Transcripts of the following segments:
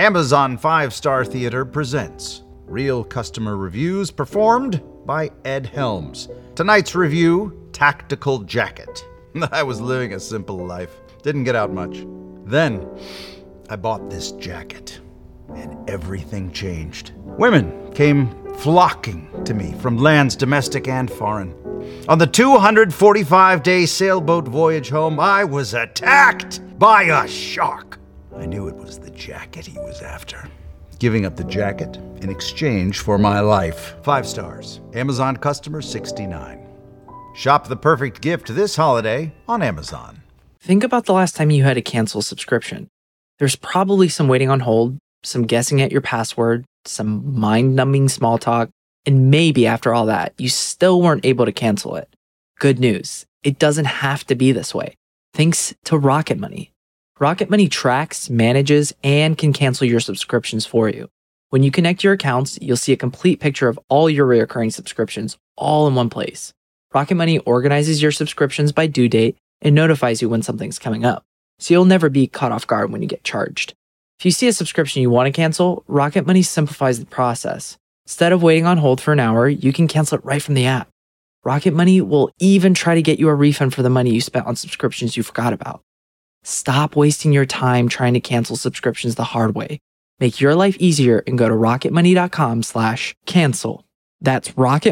Amazon 5-Star Theater presents Real Customer Reviews performed by Ed Helms. Tonight's review, Tactical Jacket. I was living a simple life. Didn't get out much. Then, I bought this jacket, and everything changed. Women came flocking to me from lands domestic and foreign. On the 245-day sailboat voyage home, I was attacked by a shark. I knew it was the jacket he was after. Giving up the jacket in exchange for my life. 5 stars. Amazon customer 69. Shop the perfect gift this holiday on Amazon. Think about the last time you had to cancel a subscription. There's probably some waiting on hold, some guessing at your password, some mind-numbing small talk, and maybe after all that, you still weren't able to cancel it. Good news. It doesn't have to be this way. Thanks to Rocket Money. Rocket Money tracks, manages, and can cancel your subscriptions for you. When you connect your accounts, you'll see a complete picture of all your recurring subscriptions all in one place. Rocket Money organizes your subscriptions by due date and notifies you when something's coming up, so you'll never be caught off guard when you get charged. If you see a subscription you want to cancel, Rocket Money simplifies the process. Instead of waiting on hold for an hour, you can cancel it right from the app. Rocket Money will even try to get you a refund for the money you spent on subscriptions you forgot about. Stop wasting your time trying to cancel subscriptions the hard way. Make your life easier and go to rocketmoney.com/cancel. That's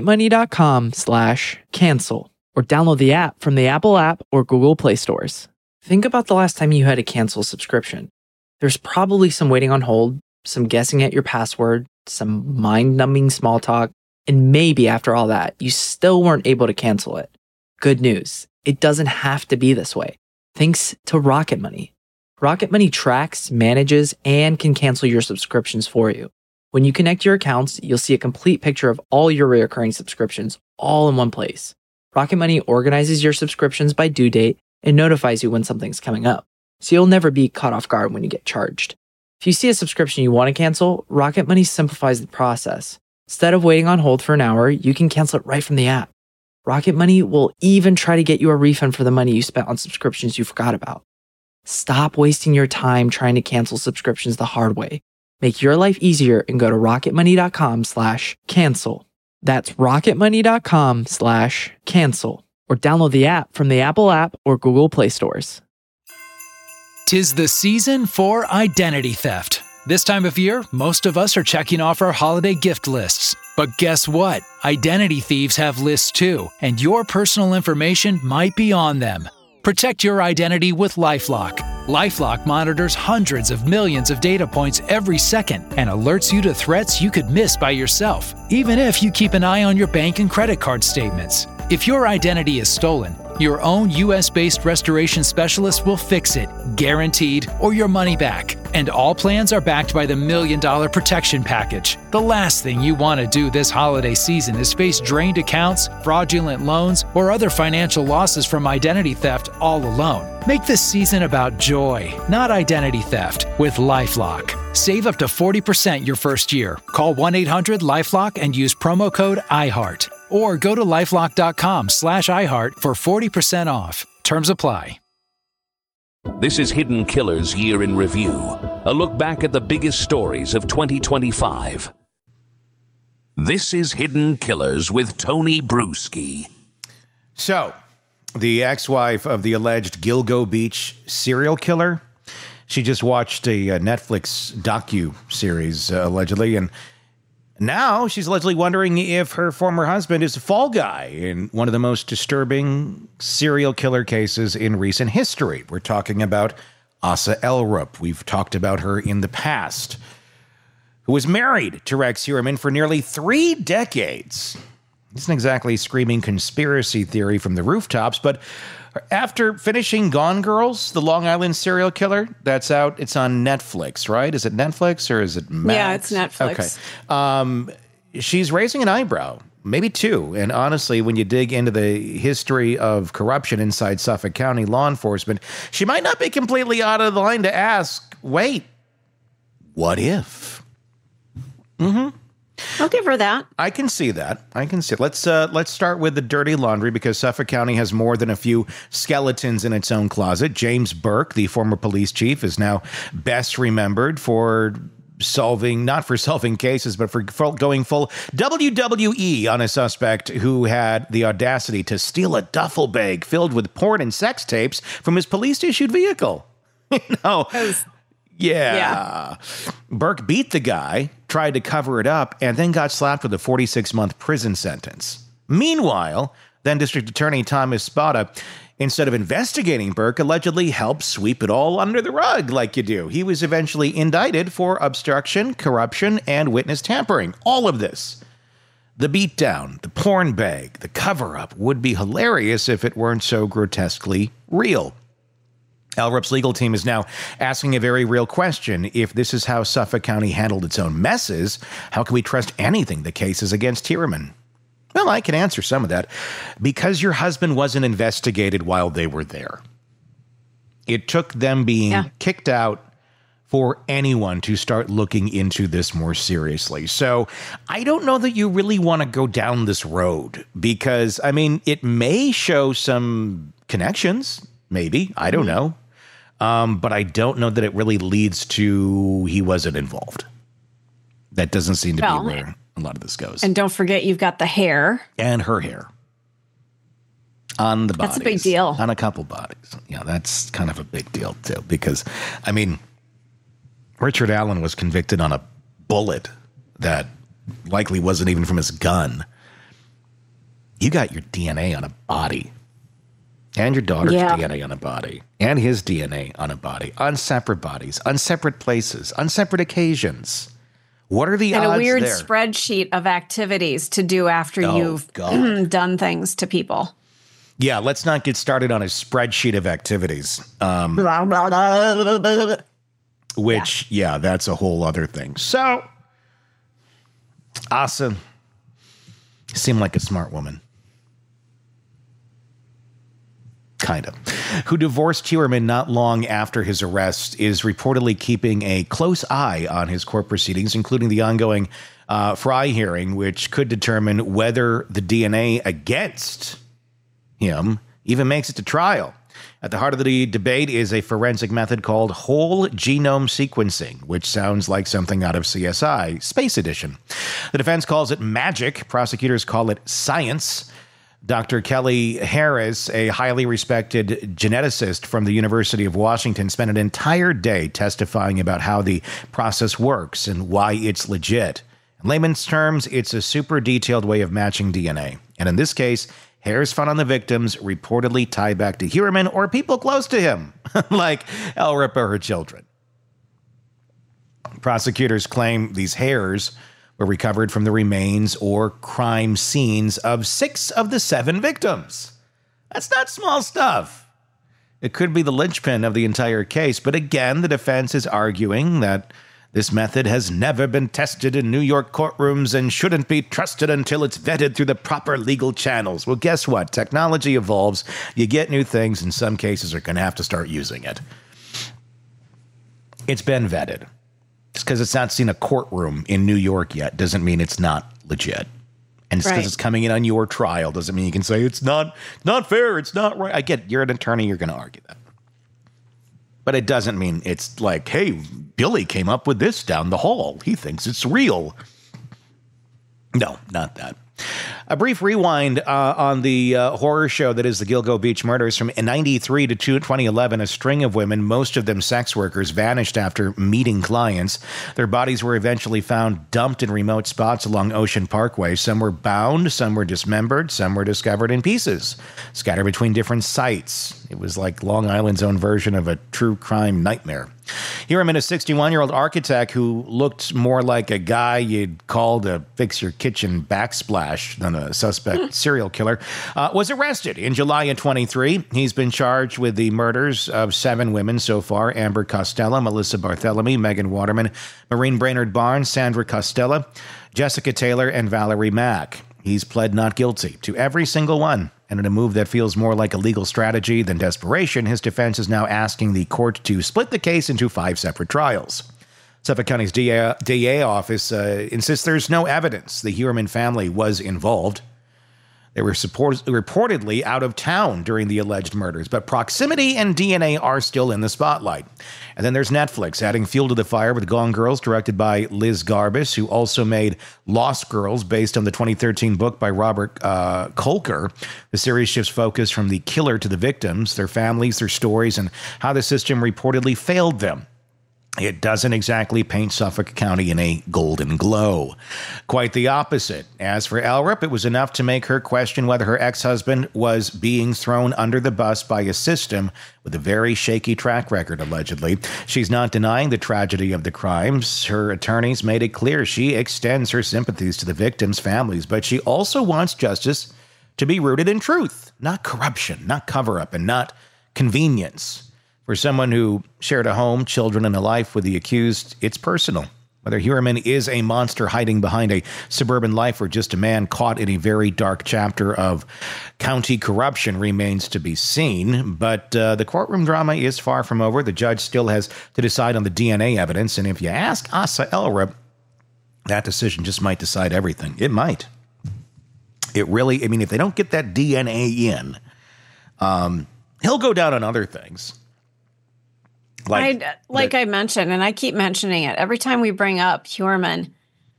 rocketmoney.com/cancel. Or download the app from the Apple app or Google Play stores. Think about the last time you had to cancel a subscription. There's probably some waiting on hold, some guessing at your password, some mind-numbing small talk, and maybe after all that, you still weren't able to cancel it. Good news. It doesn't have to be this way. Thanks to Rocket Money. Rocket Money tracks, manages, and can cancel your subscriptions for you. When you connect your accounts, you'll see a complete picture of all your recurring subscriptions all in one place. Rocket Money organizes your subscriptions by due date and notifies you when something's coming up, so you'll never be caught off guard when you get charged. If you see a subscription you want to cancel, Rocket Money simplifies the process. Instead of waiting on hold for an hour, you can cancel it right from the app. Rocket Money will even try to get you a refund for the money you spent on subscriptions you forgot about. Stop wasting your time trying to cancel subscriptions the hard way. Make your life easier and go to rocketmoney.com/cancel. That's rocketmoney.com/cancel. Or download the app from the Apple app or Google Play stores. 'Tis the season for identity theft. This time of year, most of us are checking off our holiday gift lists. But guess what? Identity thieves have lists too, and your personal information might be on them. Protect your identity with LifeLock. LifeLock monitors hundreds of millions of data points every second and alerts you to threats you could miss by yourself, even if you keep an eye on your bank and credit card statements. If your identity is stolen, your own US-based restoration specialist will fix it, guaranteed, or your money back. And all plans are backed by the $1 Million Protection Package. The last thing you want to do this holiday season is face drained accounts, fraudulent loans, or other financial losses from identity theft all alone. Make this season about joy, not identity theft, with LifeLock. Save up to 40% your first year. Call 1-800-LifeLock and use promo code IHEART. Or go to lifelock.com/iHeart for 40% off. Terms apply. This is Hidden Killers Year in Review, a look back at the biggest stories of 2025. This is Hidden Killers with Tony Bruschi. So, the ex-wife of the alleged Gilgo Beach serial killer, she just watched a Netflix docu-series, allegedly, and now she's allegedly wondering if her former husband is a fall guy in one of the most disturbing serial killer cases in recent history. We're talking about Asa Elrup. We've talked about her in the past, who was married to Rex Heuermann for nearly 3 decades. Isn't exactly screaming conspiracy theory from the rooftops, but after finishing Gone Girls, the Long Island serial killer, that's out. It's on Netflix, right? Is it Netflix or is it Max? Yeah, it's Netflix. Okay. She's raising an eyebrow, maybe 2. And honestly, when you dig into the history of corruption inside Suffolk County law enforcement, she might not be completely out of the line to ask, wait, what if? Mm-hmm. I'll give her that. I can see that. Let's start with the dirty laundry, because Suffolk County has more than a few skeletons in its own closet. James Burke, the former police chief, is now best remembered for not for solving cases, but for going full WWE on a suspect who had the audacity to steal a duffel bag filled with porn and sex tapes from his police-issued vehicle. Yeah. Burke beat the guy, tried to cover it up, and then got slapped with a 46-month prison sentence. Meanwhile, then District Attorney Thomas Spada, instead of investigating Burke, allegedly helped sweep it all under the rug like you do. He was eventually indicted for obstruction, corruption, and witness tampering. All of this. The beatdown, the porn bag, the cover-up would be hilarious if it weren't so grotesquely real. LRIP's legal team is now asking a very real question. If this is how Suffolk County handled its own messes, how can we trust anything the case is against Tierman? Well, I can answer some of that. Because your husband wasn't investigated while they were there. It took them being kicked out for anyone to start looking into this more seriously. So I don't know that you really want to go down this road because, I mean, it may show some connections, maybe. I don't know. But I don't know that it really leads to he wasn't involved. That doesn't seem to be where a lot of this goes. And don't forget, you've got the hair. And her hair. On the bodies. That's a big deal. On a couple bodies. Yeah, that's kind of a big deal, too. Because, I mean, Richard Allen was convicted on a bullet that likely wasn't even from his gun. You got your DNA on a body. And your daughter's DNA on a body. And his DNA on a body. On separate bodies. On separate places. On separate occasions. What are the odds there? And a weird spreadsheet of activities to do after you've done things to people. Yeah, let's not get started on a spreadsheet of activities. Which, that's a whole other thing. So, Asa seemed like a smart woman. Kind of. Who divorced Tierman not long after his arrest, is reportedly keeping a close eye on his court proceedings, including the ongoing Fry hearing, which could determine whether the DNA against him even makes it to trial. At the heart of the debate is a forensic method called whole genome sequencing, which sounds like something out of CSI, Space Edition. The defense calls it magic. Prosecutors call it science. Dr. Kelly Harris, a highly respected geneticist from the University of Washington, spent an entire day testifying about how the process works and why it's legit. In layman's terms, it's a super detailed way of matching DNA. And in this case, hairs found on the victims reportedly tie back to Heuermann or people close to him, like LRIP or her children. Prosecutors claim these hairs were recovered from the remains or crime scenes of 6 of the 7 victims. That's not small stuff. It could be the linchpin of the entire case, but again, the defense is arguing that this method has never been tested in New York courtrooms and shouldn't be trusted until it's vetted through the proper legal channels. Well, guess what? Technology evolves. You get new things, and some cases are going to have to start using it. It's been vetted. Just because it's not seen a courtroom in New York yet doesn't mean it's not legit. And just because it's coming in on your trial doesn't mean you can say it's not fair, it's not right. I get you're an attorney, you're going to argue that. But it doesn't mean it's like, hey, Billy came up with this down the hall. He thinks it's real. No, not that. A brief rewind on the horror show that is the Gilgo Beach murders. From 1993 to 2011, a string of women, most of them sex workers, vanished after meeting clients. Their bodies were eventually found dumped in remote spots along Ocean Parkway. Some were bound, some were dismembered, some were discovered in pieces, scattered between different sites. It was like Long Island's own version of a true crime nightmare. Here I'm in a 61-year-old architect who looked more like a guy you'd call to fix your kitchen backsplash than a suspect serial killer, was arrested in July of 23. He's been charged with the murders of 7 women so far: Amber Costello, Melissa Barthelemy, Megan Waterman, Maureen Brainerd Barnes, Sandra Costello, Jessica Taylor, and Valerie Mack. He's pled not guilty to every single one. And in a move that feels more like a legal strategy than desperation, his defense is now asking the court to split the case into 5 separate trials. Suffolk County's DA office insists there's no evidence the Heuermann family was involved. They were reportedly out of town during the alleged murders, but proximity and DNA are still in the spotlight. And then there's Netflix, adding fuel to the fire with Gone Girls, directed by Liz Garbus, who also made Lost Girls, based on the 2013 book by Robert Kolker. The series shifts focus from the killer to the victims, their families, their stories, and how the system reportedly failed them. It doesn't exactly paint Suffolk County in a golden glow. Quite the opposite. As for Elrup, it was enough to make her question whether her ex-husband was being thrown under the bus by a system with a very shaky track record, allegedly. She's not denying the tragedy of the crimes. Her attorneys made it clear she extends her sympathies to the victims' families, but she also wants justice to be rooted in truth, not corruption, not cover-up, and not convenience. For someone who shared a home, children, and a life with the accused, it's personal. Whether Heuermann is a monster hiding behind a suburban life or just a man caught in a very dark chapter of county corruption remains to be seen. But the courtroom drama is far from over. The judge still has to decide on the DNA evidence. And if you ask Asa Elrup, that decision just might decide everything. It might. It really, I mean, if they don't get that DNA in, he'll go down on other things. I mentioned, and I keep mentioning it, every time we bring up Heuermann,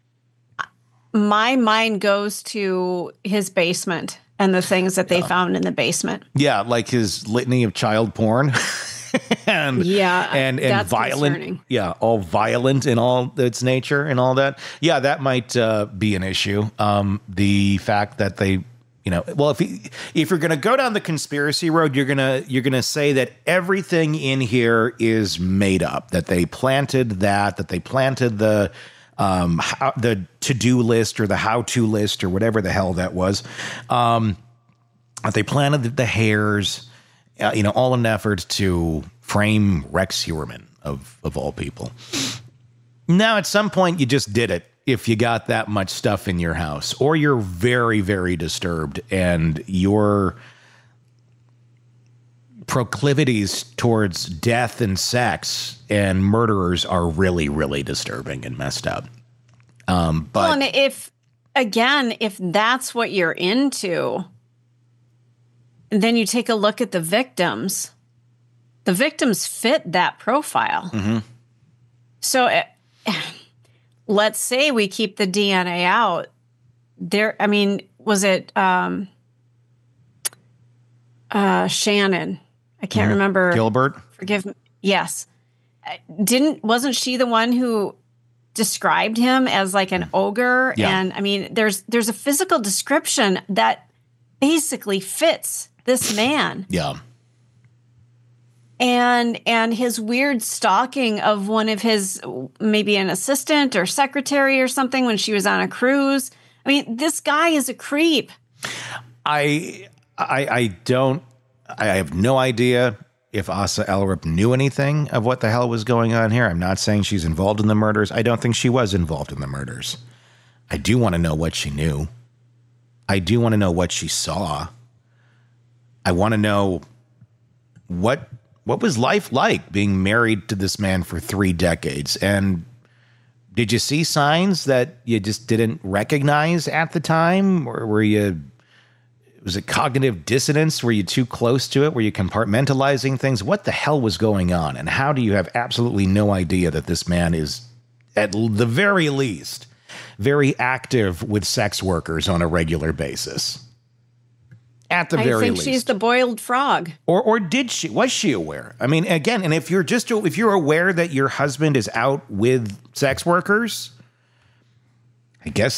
my mind goes to his basement and the things that they found in the basement. Yeah, like his litany of child porn. and violent. Concerning. Yeah, all violent in all its nature and all that. Yeah, that might be an issue. The fact that they... well, if you're going to go down the conspiracy road, you're gonna say that everything in here is made up. That they planted that they planted the to-do list or the how-to list or whatever the hell that was. That they planted the hairs, all in an effort to frame Rex Heuermann of all people. Now, at some point, you just did it. If you got that much stuff in your house, or you're very, very disturbed and your proclivities towards death and sex and murderers are really, really disturbing and messed up. But and if that's what you're into, then you take a look at the victims. The victims fit that profile. Mm-hmm. So let's say we keep the DNA out. Was it Shannon? I can't remember. Gilbert? Forgive me. Yes. Wasn't she the one who described him as like an ogre? Yeah. And there's a physical description that basically fits this man. Yeah. And his weird stalking of one of his, maybe an assistant or secretary or something when she was on a cruise. This guy is a creep. I have no idea if Asa Elrup knew anything of what the hell was going on here. I'm not saying she's involved in the murders. I don't think she was involved in the murders. I do want to know what she knew. I do want to know what she saw. I want to know what was life like being married to this man for 3 decades? And did you see signs that you just didn't recognize at the time? Or was it cognitive dissonance? Were you too close to it? Were you compartmentalizing things? What the hell was going on? And how do you have absolutely no idea that this man is, at the very least, very active with sex workers on a regular basis? At the very least. I think she's the boiled frog. Or was she aware? Again, and if you're aware that your husband is out with sex workers, I guess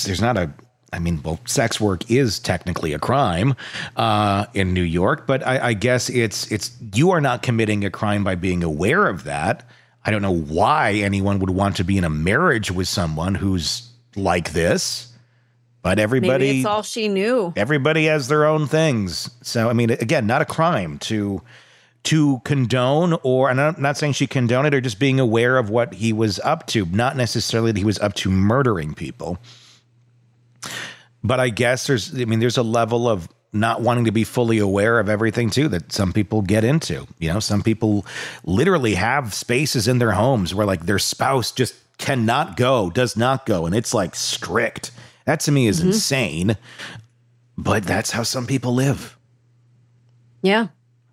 sex work is technically a crime in New York, but I guess it's you are not committing a crime by being aware of that. I don't know why anyone would want to be in a marriage with someone who's like this. But everybody... Maybe it's all she knew. Everybody has their own things. So, again, not a crime to condone, or I'm not saying she condoned it, or just being aware of what he was up to. Not necessarily that he was up to murdering people. But I guess there's a level of not wanting to be fully aware of everything, too, that some people get into. Some people literally have spaces in their homes where, like, their spouse just does not go. And it's, like, strict. That to me is insane. But that's how some people live. Yeah.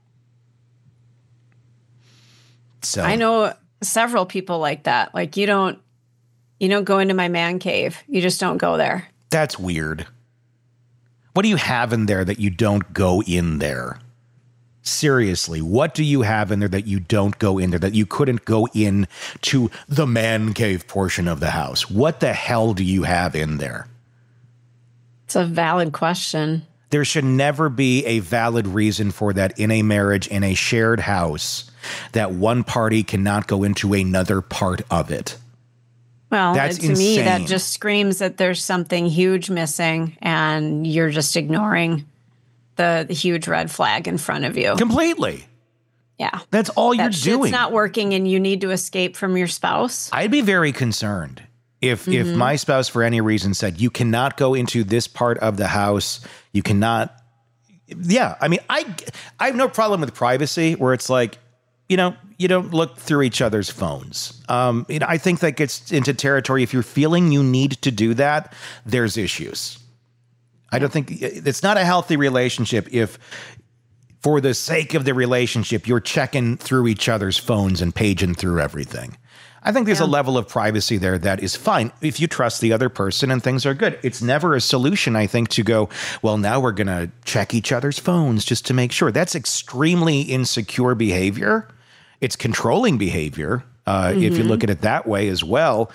So I know several people like that. Like you don't go into my man cave. You just don't go there. That's weird. What do you have in there that you don't go in there? Seriously, what do you have in there that you don't go in there, that you couldn't go in to the man cave portion of the house? What the hell do you have in there? It's a valid question. There should never be a valid reason for that in a marriage, in a shared house, that one party cannot go into another part of it. Well, That's to me, that insane. just screams that there's something huge missing and you're just ignoring the huge red flag in front of you. Completely. Yeah. That's all you're That shit's doing. not working and you need to escape from your spouse. I'd be very concerned if my spouse, for any reason, said, you cannot go into this part of the house. You cannot. Yeah. I mean, I have no problem with privacy where it's like, you don't look through each other's phones. I think that gets into territory. If you're feeling you need to do that, there's issues. I don't think it's not a healthy relationship if, for the sake of the relationship, you're checking through each other's phones and paging through everything. I think there's a level of privacy there that is fine if you trust the other person and things are good. It's never a solution, I think, to go, well, now we're going to check each other's phones just to make sure. That's extremely insecure behavior. It's controlling behavior, if you look at it that way as well.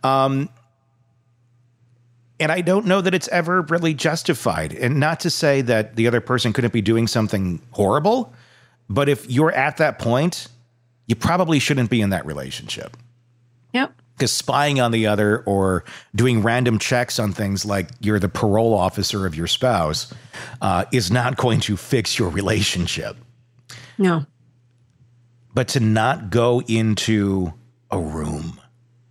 And I don't know that it's ever really justified. And not to say that the other person couldn't be doing something horrible, but if you're at that point, you probably shouldn't be in that relationship. Yep. Because spying on the other or doing random checks on things like you're the parole officer of your spouse is not going to fix your relationship. No. But to not go into a room.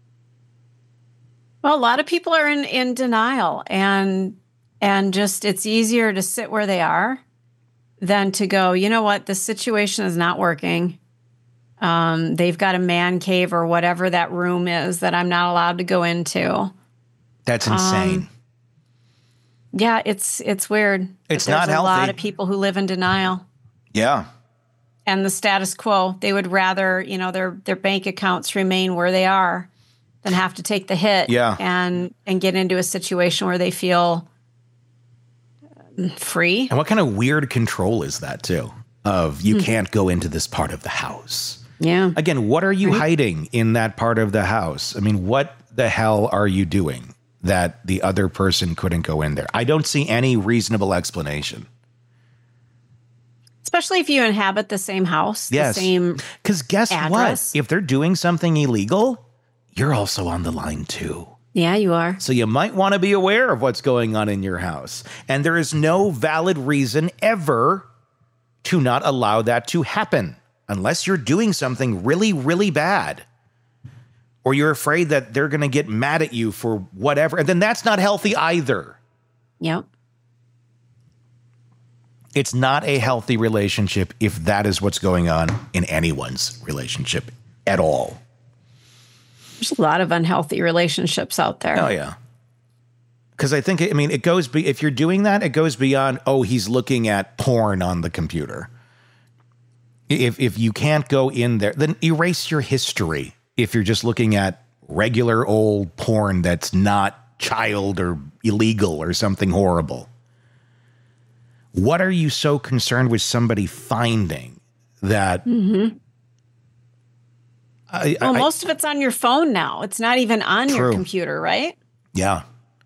Well, a lot of people are in denial and just it's easier to sit where they are than to go, you know what, this situation is not working. They've got a man cave or whatever that room is that I'm not allowed to go into. That's insane. Yeah, it's weird. It's But not there's healthy. a lot of people who live in denial. Yeah. And the status quo, they would rather, their bank accounts remain where they are than have to take the hit and get into a situation where they feel free. And what kind of weird control is that, too? Of you can't go into this part of the house. Yeah. Again, what are you hiding in that part of the house? I mean, what the hell are you doing that the other person couldn't go in there? I don't see any reasonable explanation. Especially if you inhabit the same house, Yes. the same Because guess address. what? If they're doing something illegal, you're also on the line, too. Yeah, you are. So you might want to be aware of what's going on in your house. And there is no valid reason ever to not allow that to happen unless you're doing something really, really bad. Or you're afraid that they're going to get mad at you for whatever. And then that's not healthy either. Yep. It's not a healthy relationship if that is what's going on in anyone's relationship at all. There's a lot of unhealthy relationships out there. Oh, yeah. Because I think, it goes, if you're doing that, it goes beyond, oh, he's looking at porn on the computer. If you can't go in there, then erase your history. If you're just looking at regular old porn that's not child or illegal or something horrible. What are you so concerned with somebody finding that? Most of it's on your phone now. It's not even on your computer, right? Yeah.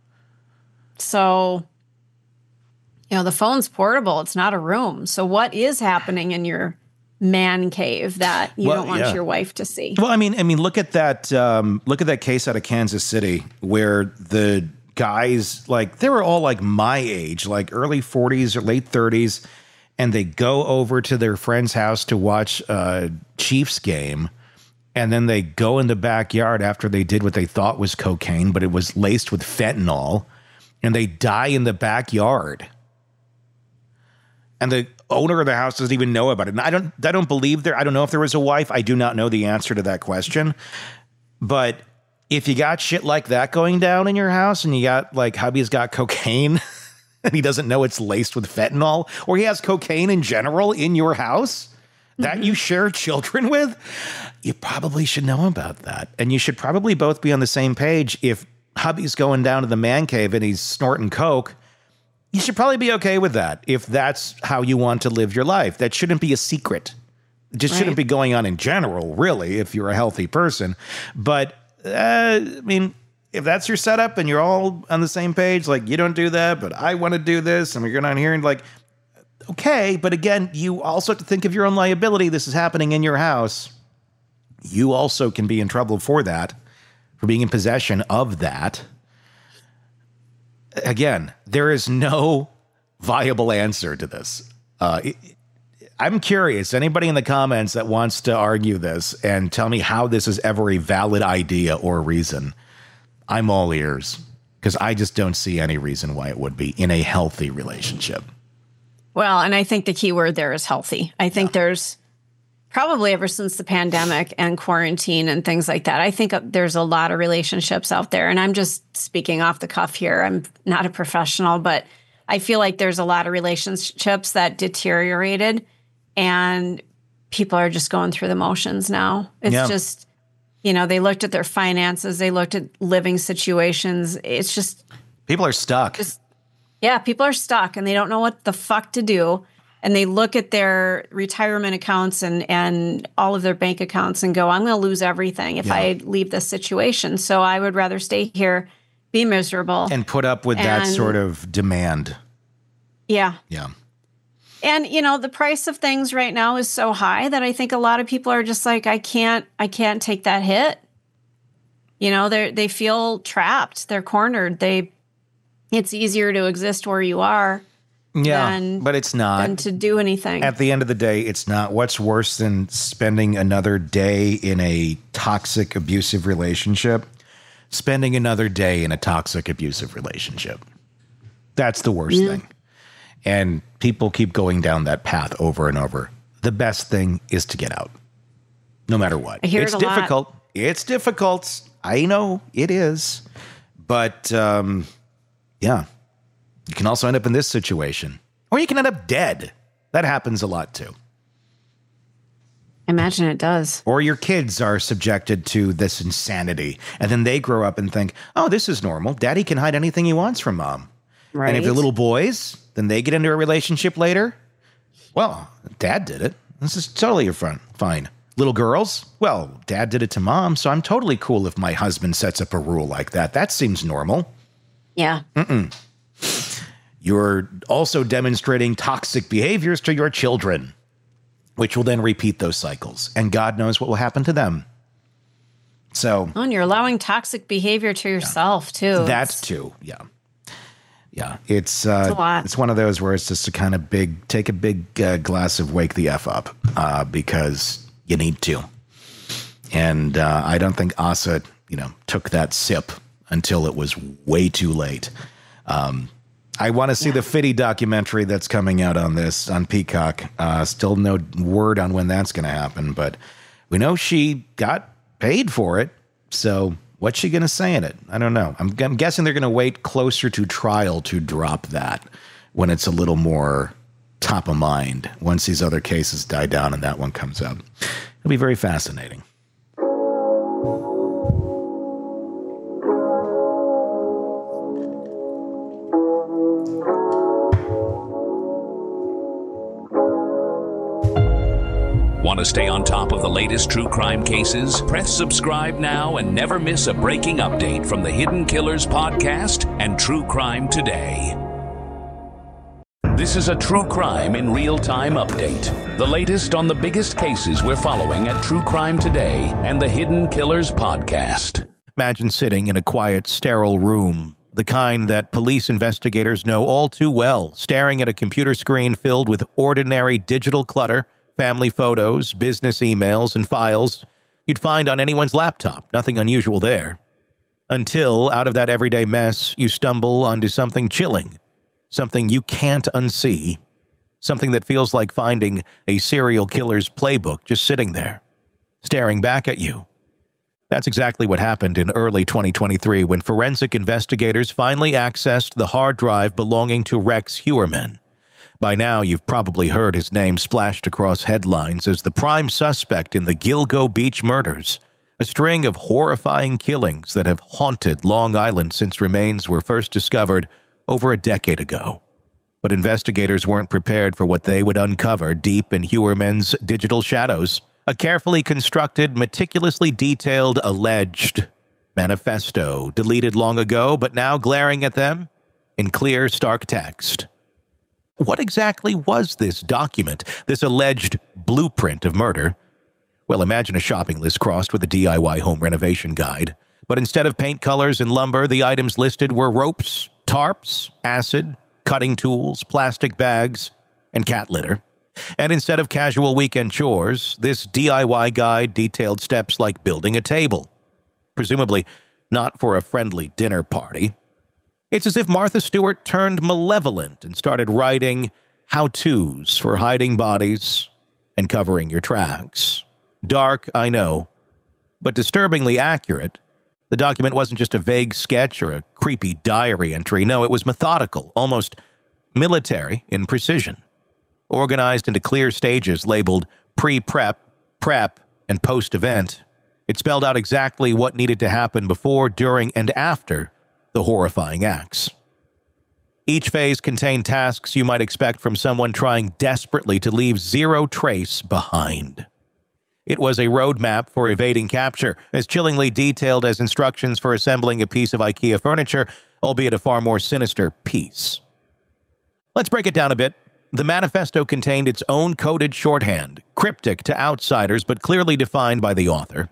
So, the phone's portable. It's not a room. So what is happening in your man cave that you don't want your wife to see? Well, look at that case out of Kansas City where the guys, they were all my age, early 40s or late 30s, and they go over to their friend's house to watch a Chiefs game. And then they go in the backyard after they did what they thought was cocaine, but it was laced with fentanyl, and they die in the backyard. And the owner of the house doesn't even know about it. And I don't believe I don't know if there was a wife. I do not know the answer to that question. But if you got shit like that going down in your house and you got hubby's got cocaine and he doesn't know it's laced with fentanyl, or he has cocaine in general in your house that you share children with, you probably should know about that. And you should probably both be on the same page. If hubby's going down to the man cave and he's snorting coke, you should probably be okay with that if that's how you want to live your life. That shouldn't be a secret. It just shouldn't be going on in general, really, if you're a healthy person. But, I mean, if that's your setup and you're all on the same page, like, you don't do that, but I want to do this, and we're going on here, and like, okay, but again, you also have to think of your own liability. This is happening in your house. You also can be in trouble for that, for being in possession of that. Again, there is no viable answer to this. I'm curious, anybody in the comments that wants to argue this and tell me how this is ever a valid idea or reason, I'm all ears, because I just don't see any reason why it would be in a healthy relationship. Well, and I think the key word there is healthy. I think there's probably ever since the pandemic and quarantine and things like that, I think there's a lot of relationships out there. And I'm just speaking off the cuff here. I'm not a professional, but I feel like there's a lot of relationships that deteriorated and people are just going through the motions now. It's just, you know, they looked at their finances, they looked at living situations. It's just... people are stuck. Yeah, people are stuck and they don't know what the fuck to do. And they look at their retirement accounts and all of their bank accounts and go, I'm going to lose everything if I leave this situation. So I would rather stay here, be miserable. And put up with that sort of demand. Yeah. Yeah. And, you know, the price of things right now is so high that I think a lot of people are just like, I can't take that hit. You know, they feel trapped. They're cornered. It's easier to exist where you are. Yeah, but it's not. Than to do anything. At the end of the day, it's not. What's worse than spending another day in a toxic, abusive relationship? Spending another day in a toxic, abusive relationship. That's the worst thing. And people keep going down that path over and over. The best thing is to get out, no matter what. I hear it's it a difficult. lot. It's difficult. I know it is. But, yeah. You can also end up in this situation. Or you can end up dead. That happens a lot, too. Imagine it does. Or your kids are subjected to this insanity. And then they grow up and think, oh, this is normal. Daddy can hide anything he wants from mom. Right. And if they're little boys, then they get into a relationship later. Well, dad did it. This is totally your friend. Fine. Little girls? Well, dad did it to mom, so I'm totally cool if my husband sets up a rule like that. That seems normal. Yeah. You're also demonstrating toxic behaviors to your children, which will then repeat those cycles. And God knows what will happen to them. So. Oh, and you're allowing toxic behavior to yourself, too. That, too. Yeah. Yeah. It's a lot. It's one of those where it's just a kind of take a big glass of Wake the F Up because you need to. And I don't think Asa, took that sip until it was way too late. I want to see the Fitty documentary that's coming out on this on Peacock. Still no word on when that's going to happen, but we know she got paid for it. So what's she going to say in it? I don't know. I'm guessing they're going to wait closer to trial to drop that when it's a little more top of mind once these other cases die down and that one comes up. It'll be very fascinating. Want to stay on top of the latest true crime cases? Press subscribe now and never miss a breaking update from the Hidden Killers podcast and True Crime Today. This is a True Crime in Real-Time update. The latest on the biggest cases we're following at True Crime Today and the Hidden Killers podcast. Imagine sitting in a quiet, sterile room, the kind that police investigators know all too well, staring at a computer screen filled with ordinary digital clutter, family photos, business emails, and files you'd find on anyone's laptop. Nothing unusual there. Until, out of that everyday mess, you stumble onto something chilling. Something you can't unsee. Something that feels like finding a serial killer's playbook just sitting there, staring back at you. That's exactly what happened in early 2023 when forensic investigators finally accessed the hard drive belonging to Rex Heuermann. By now, you've probably heard his name splashed across headlines as the prime suspect in the Gilgo Beach murders, a string of horrifying killings that have haunted Long Island since remains were first discovered over a decade ago. But investigators weren't prepared for what they would uncover deep in Heuermann's digital shadows, a carefully constructed, meticulously detailed, alleged manifesto deleted long ago, but now glaring at them in clear, stark text. What exactly was this document, this alleged blueprint of murder? Well, imagine a shopping list crossed with a DIY home renovation guide. But instead of paint colors and lumber, the items listed were ropes, tarps, acid, cutting tools, plastic bags, and cat litter. And instead of casual weekend chores, this DIY guide detailed steps like building a table. Presumably not for a friendly dinner party. It's as if Martha Stewart turned malevolent and started writing how-tos for hiding bodies and covering your tracks. Dark, I know, but disturbingly accurate. The document wasn't just a vague sketch or a creepy diary entry. No, it was methodical, almost military in precision, organized into clear stages labeled pre-prep, prep, and post-event. It spelled out exactly what needed to happen before, during, and after the horrifying acts. Each phase contained tasks you might expect from someone trying desperately to leave zero trace behind. It was a roadmap for evading capture, as chillingly detailed as instructions for assembling a piece of IKEA furniture, albeit a far more sinister piece. Let's break it down a bit. The manifesto contained its own coded shorthand, cryptic to outsiders but clearly defined by the author.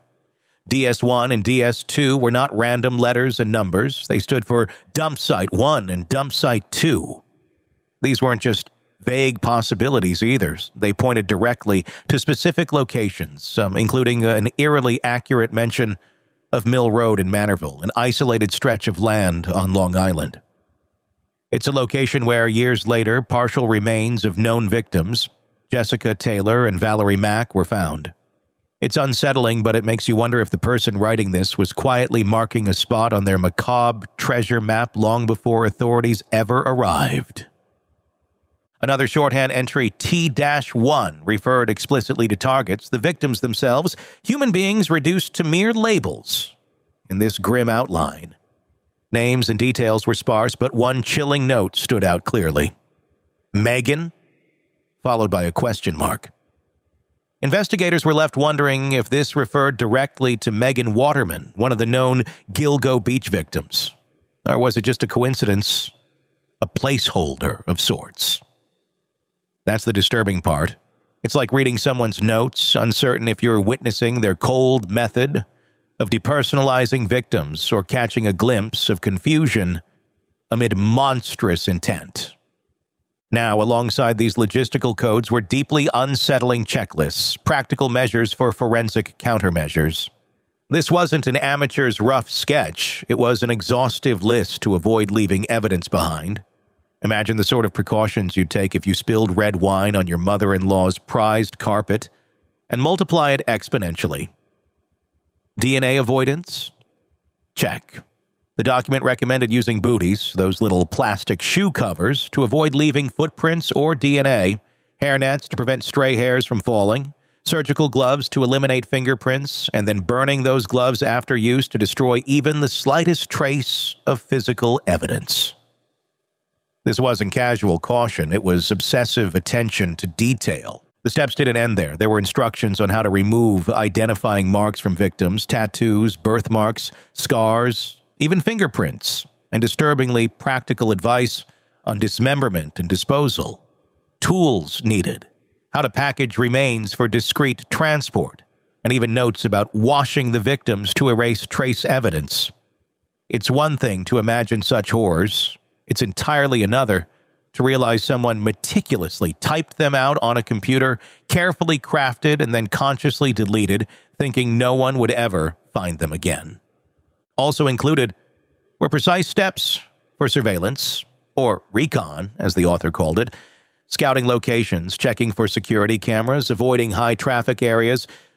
DS1 and DS2 were not random letters and numbers. They stood for Dump Site 1 and Dump Site 2. These weren't just vague possibilities either. They pointed directly to specific locations, including an eerily accurate mention of Mill Road in Manorville, an isolated stretch of land on Long Island. It's a location where, years later, partial remains of known victims, Jessica Taylor and Valerie Mack, were found. It's unsettling, but it makes you wonder if the person writing this was quietly marking a spot on their macabre treasure map long before authorities ever arrived. Another shorthand entry, T-1, referred explicitly to targets, the victims themselves, human beings reduced to mere labels in this grim outline. Names and details were sparse, but one chilling note stood out clearly. Megan, followed by a question mark. Investigators were left wondering if this referred directly to Megan Waterman, one of the known Gilgo Beach victims. Or was it just a coincidence, a placeholder of sorts? That's the disturbing part. It's like reading someone's notes, uncertain if you're witnessing their cold method of depersonalizing victims or catching a glimpse of confusion amid monstrous intent. Now, alongside these logistical codes were deeply unsettling checklists, practical measures for forensic countermeasures. This wasn't an amateur's rough sketch. It was an exhaustive list to avoid leaving evidence behind. Imagine the sort of precautions you'd take if you spilled red wine on your mother-in-law's prized carpet, and multiply it exponentially. DNA avoidance? Check. The document recommended using booties, those little plastic shoe covers, to avoid leaving footprints or DNA, hairnets to prevent stray hairs from falling, surgical gloves to eliminate fingerprints, and then burning those gloves after use to destroy even the slightest trace of physical evidence. This wasn't casual caution, it was obsessive attention to detail. The steps didn't end there. There were instructions on how to remove identifying marks from victims, tattoos, birthmarks, scars, even fingerprints, and disturbingly practical advice on dismemberment and disposal. Tools needed, how to package remains for discreet transport, and even notes about washing the victims to erase trace evidence. It's one thing to imagine such horrors. It's entirely another to realize someone meticulously typed them out on a computer, carefully crafted, and then consciously deleted, thinking no one would ever find them again. Also included were precise steps for surveillance, or recon, as the author called it, scouting locations, checking for security cameras, avoiding high-traffic areas,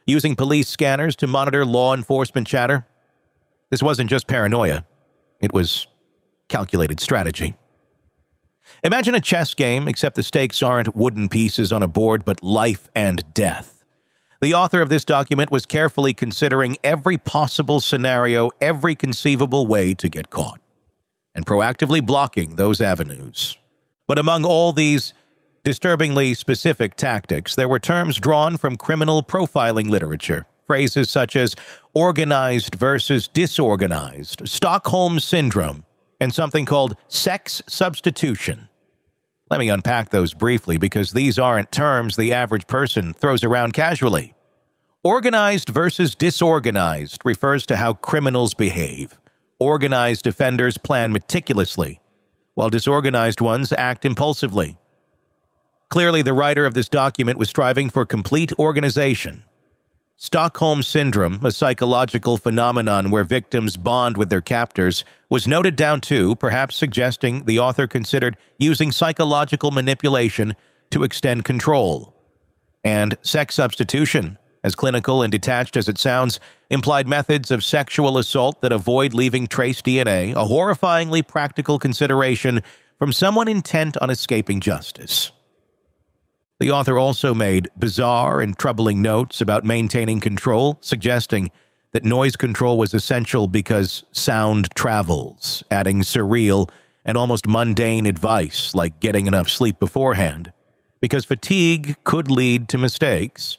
using police scanners to monitor law enforcement chatter. This wasn't just paranoia. It was calculated strategy. Imagine a chess game, except the stakes aren't wooden pieces on a board, but life and death. The author of this document was carefully considering every possible scenario, every conceivable way to get caught, and proactively blocking those avenues. But among all these disturbingly specific tactics, there were terms drawn from criminal profiling literature. Phrases such as organized versus disorganized, Stockholm Syndrome, and something called sex substitution. Let me unpack those briefly because these aren't terms the average person throws around casually. Organized versus disorganized refers to how criminals behave. Organized offenders plan meticulously, while disorganized ones act impulsively. Clearly, the writer of this document was striving for complete organization. Stockholm Syndrome, a psychological phenomenon where victims bond with their captors, was noted down too, perhaps suggesting the author considered using psychological manipulation to extend control. And sex substitution, as clinical and detached as it sounds, implied methods of sexual assault that avoid leaving trace DNA, a horrifyingly practical consideration from someone intent on escaping justice. The author also made bizarre and troubling notes about maintaining control, suggesting that noise control was essential because sound travels, adding surreal and almost mundane advice like getting enough sleep beforehand, because fatigue could lead to mistakes.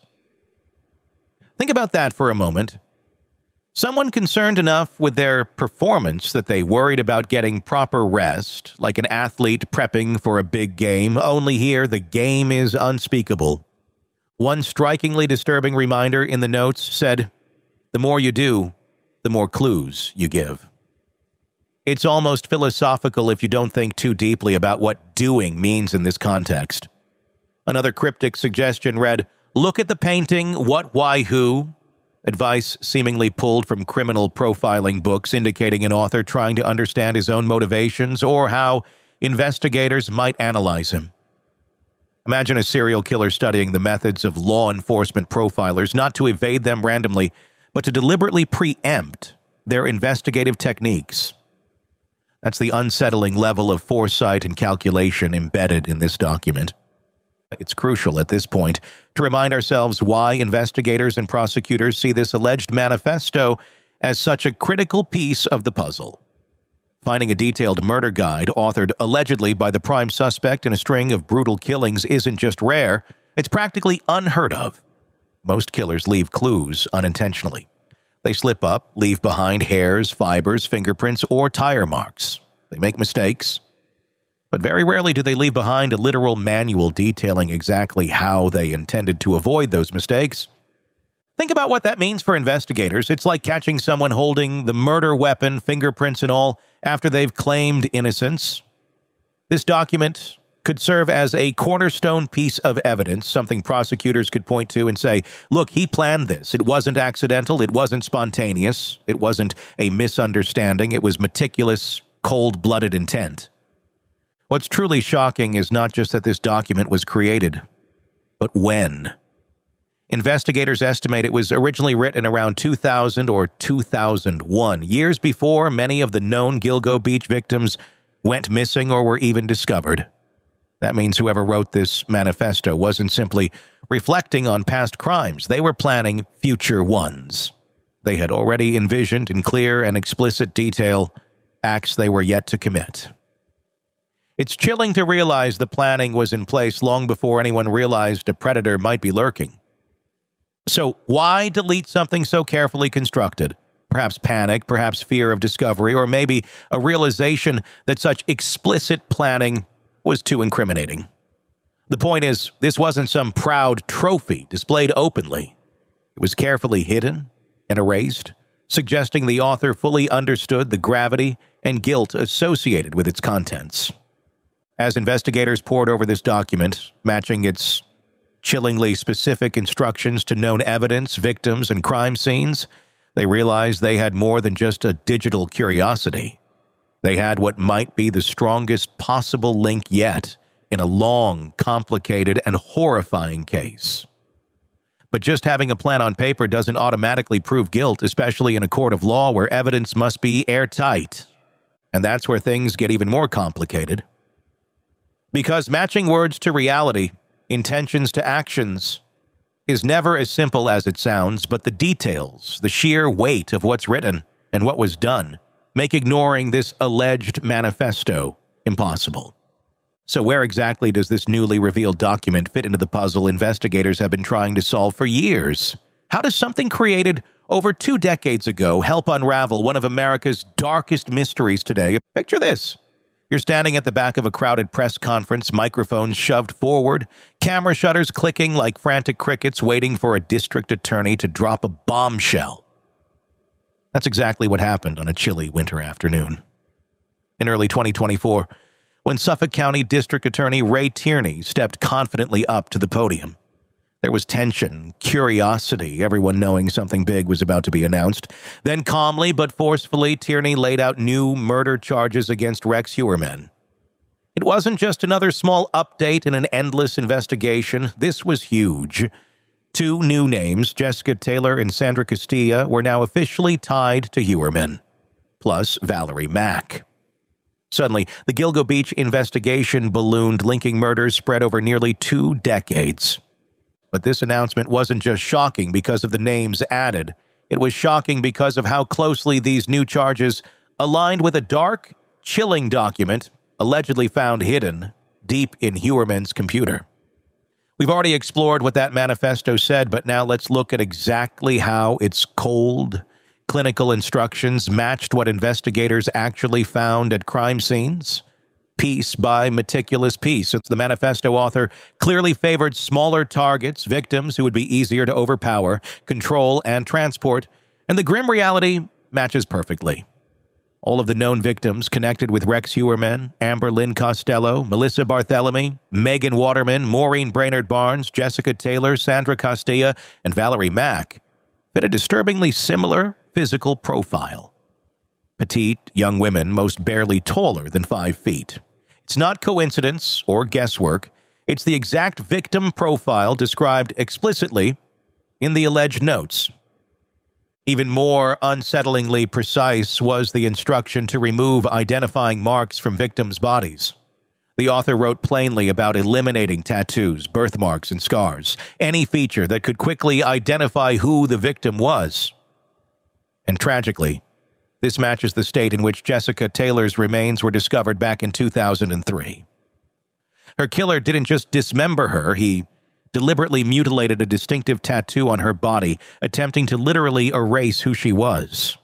Think about that for a moment. Someone concerned enough with their performance that they worried about getting proper rest, like an athlete prepping for a big game, only here the game is unspeakable. One strikingly disturbing reminder in the notes said, "The more you do, the more clues you give." It's almost philosophical if you don't think too deeply about what doing means in this context. Another cryptic suggestion read, "Look at the painting, what, why, who?" Advice seemingly pulled from criminal profiling books indicating an author trying to understand his own motivations or how investigators might analyze him. Imagine a serial killer studying the methods of law enforcement profilers, not to evade them randomly, but to deliberately preempt their investigative techniques. That's the unsettling level of foresight and calculation embedded in this document. It's crucial at this point to remind ourselves why investigators and prosecutors see this alleged manifesto as such a critical piece of the puzzle. Finding a detailed murder guide authored allegedly by the prime suspect in a string of brutal killings isn't just rare, it's practically unheard of. Most killers leave clues unintentionally. They slip up, leave behind hairs, fibers, fingerprints, or tire marks. They make mistakes. But very rarely do they leave behind a literal manual detailing exactly how they intended to avoid those mistakes. Think about what that means for investigators. It's like catching someone holding the murder weapon, fingerprints and all, after they've claimed innocence. This document could serve as a cornerstone piece of evidence, something prosecutors could point to and say, look, he planned this. It wasn't accidental. It wasn't spontaneous. It wasn't a misunderstanding. It was meticulous, cold-blooded intent. What's truly shocking is not just that this document was created, but when. Investigators estimate it was originally written around 2000 or 2001, years before many of the known Gilgo Beach victims went missing or were even discovered. That means whoever wrote this manifesto wasn't simply reflecting on past crimes. They were planning future ones. They had already envisioned in clear and explicit detail acts they were yet to commit. It's chilling to realize the planning was in place long before anyone realized a predator might be lurking. So why delete something so carefully constructed? Perhaps panic, perhaps fear of discovery, or maybe a realization that such explicit planning was too incriminating. The point is, this wasn't some proud trophy displayed openly. It was carefully hidden and erased, suggesting the author fully understood the gravity and guilt associated with its contents. As investigators pored over this document, matching its chillingly specific instructions to known evidence, victims, and crime scenes, they realized they had more than just a digital curiosity. They had what might be the strongest possible link yet in a long, complicated, and horrifying case. But just having a plan on paper doesn't automatically prove guilt, especially in a court of law where evidence must be airtight. And that's where things get even more complicated. Because matching words to reality, intentions to actions, is never as simple as it sounds, but the details, the sheer weight of what's written and what was done, make ignoring this alleged manifesto impossible. So where exactly does this newly revealed document fit into the puzzle investigators have been trying to solve for years? How does something created over 2 decades ago help unravel one of America's darkest mysteries today? Picture this. You're standing at the back of a crowded press conference, microphones shoved forward, camera shutters clicking like frantic crickets waiting for a district attorney to drop a bombshell. That's exactly what happened on a chilly winter afternoon. In early 2024, when Suffolk County District Attorney Ray Tierney stepped confidently up to the podium. There was tension, curiosity, everyone knowing something big was about to be announced. Then calmly but forcefully, Tierney laid out new murder charges against Rex Heuermann. It wasn't just another small update in an endless investigation. This was huge. 2 new names, Jessica Taylor and Sandra Castilla, were now officially tied to Heuermann, plus Valerie Mack. Suddenly, the Gilgo Beach investigation ballooned, linking murders spread over nearly 2 decades. But this announcement wasn't just shocking because of the names added. It was shocking because of how closely these new charges aligned with a dark, chilling document allegedly found hidden deep in Heuermann's computer. We've already explored what that manifesto said, but now let's look at exactly how its cold, clinical instructions matched what investigators actually found at crime scenes. Piece by meticulous piece. Since the manifesto author clearly favored smaller targets, victims who would be easier to overpower, control, and transport, and the grim reality matches perfectly. All of the known victims connected with Rex Heuermann, Amber Lynn Costello, Melissa Barthelemy, Megan Waterman, Maureen Brainerd Barnes, Jessica Taylor, Sandra Castilla, and Valerie Mack fit a disturbingly similar physical profile. Petite, young women, most barely taller than 5 feet. It's not coincidence or guesswork. It's the exact victim profile described explicitly in the alleged notes. Even more unsettlingly precise was the instruction to remove identifying marks from victims' bodies. The author wrote plainly about eliminating tattoos, birthmarks, and scars, any feature that could quickly identify who the victim was. And tragically, this matches the state in which Jessica Taylor's remains were discovered back in 2003. Her killer didn't just dismember her, he deliberately mutilated a distinctive tattoo on her body, attempting to literally erase who she was.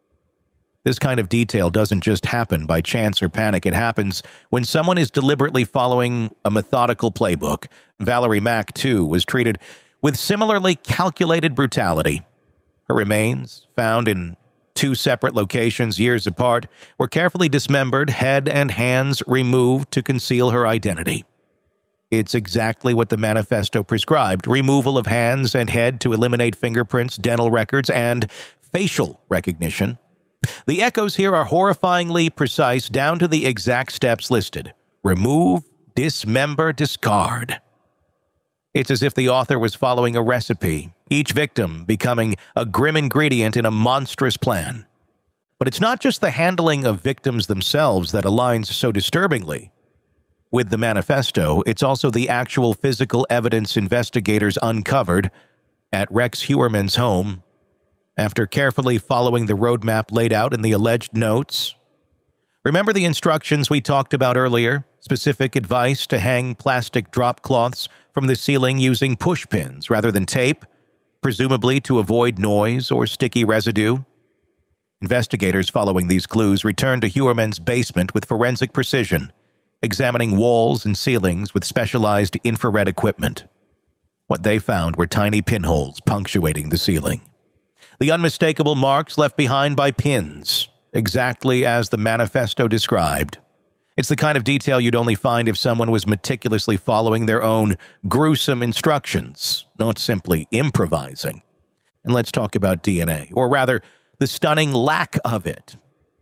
This kind of detail doesn't just happen by chance or panic. It happens when someone is deliberately following a methodical playbook. Valerie Mack, too, was treated with similarly calculated brutality. Her remains, found in 2 separate locations years apart, were carefully dismembered, head and hands removed to conceal her identity. It's exactly what the manifesto prescribed: removal of hands and head to eliminate fingerprints, dental records, and facial recognition. The echoes here are horrifyingly precise down to the exact steps listed. Remove, dismember, discard. It's as if the author was following a recipe, each victim becoming a grim ingredient in a monstrous plan. But it's not just the handling of victims themselves that aligns so disturbingly with the manifesto. It's also the actual physical evidence investigators uncovered at Rex Heuermann's home after carefully following the roadmap laid out in the alleged notes. Remember the instructions we talked about earlier? Specific advice to hang plastic drop cloths from the ceiling using push pins rather than tape, presumably to avoid noise or sticky residue. Investigators following these clues returned to Heuermann's basement with forensic precision, examining walls and ceilings with specialized infrared equipment. What they found were tiny pinholes punctuating the ceiling. The unmistakable marks left behind by pins, exactly as the manifesto described. It's the kind of detail you'd only find if someone was meticulously following their own gruesome instructions, not simply improvising. And let's talk about DNA, or rather, the stunning lack of it.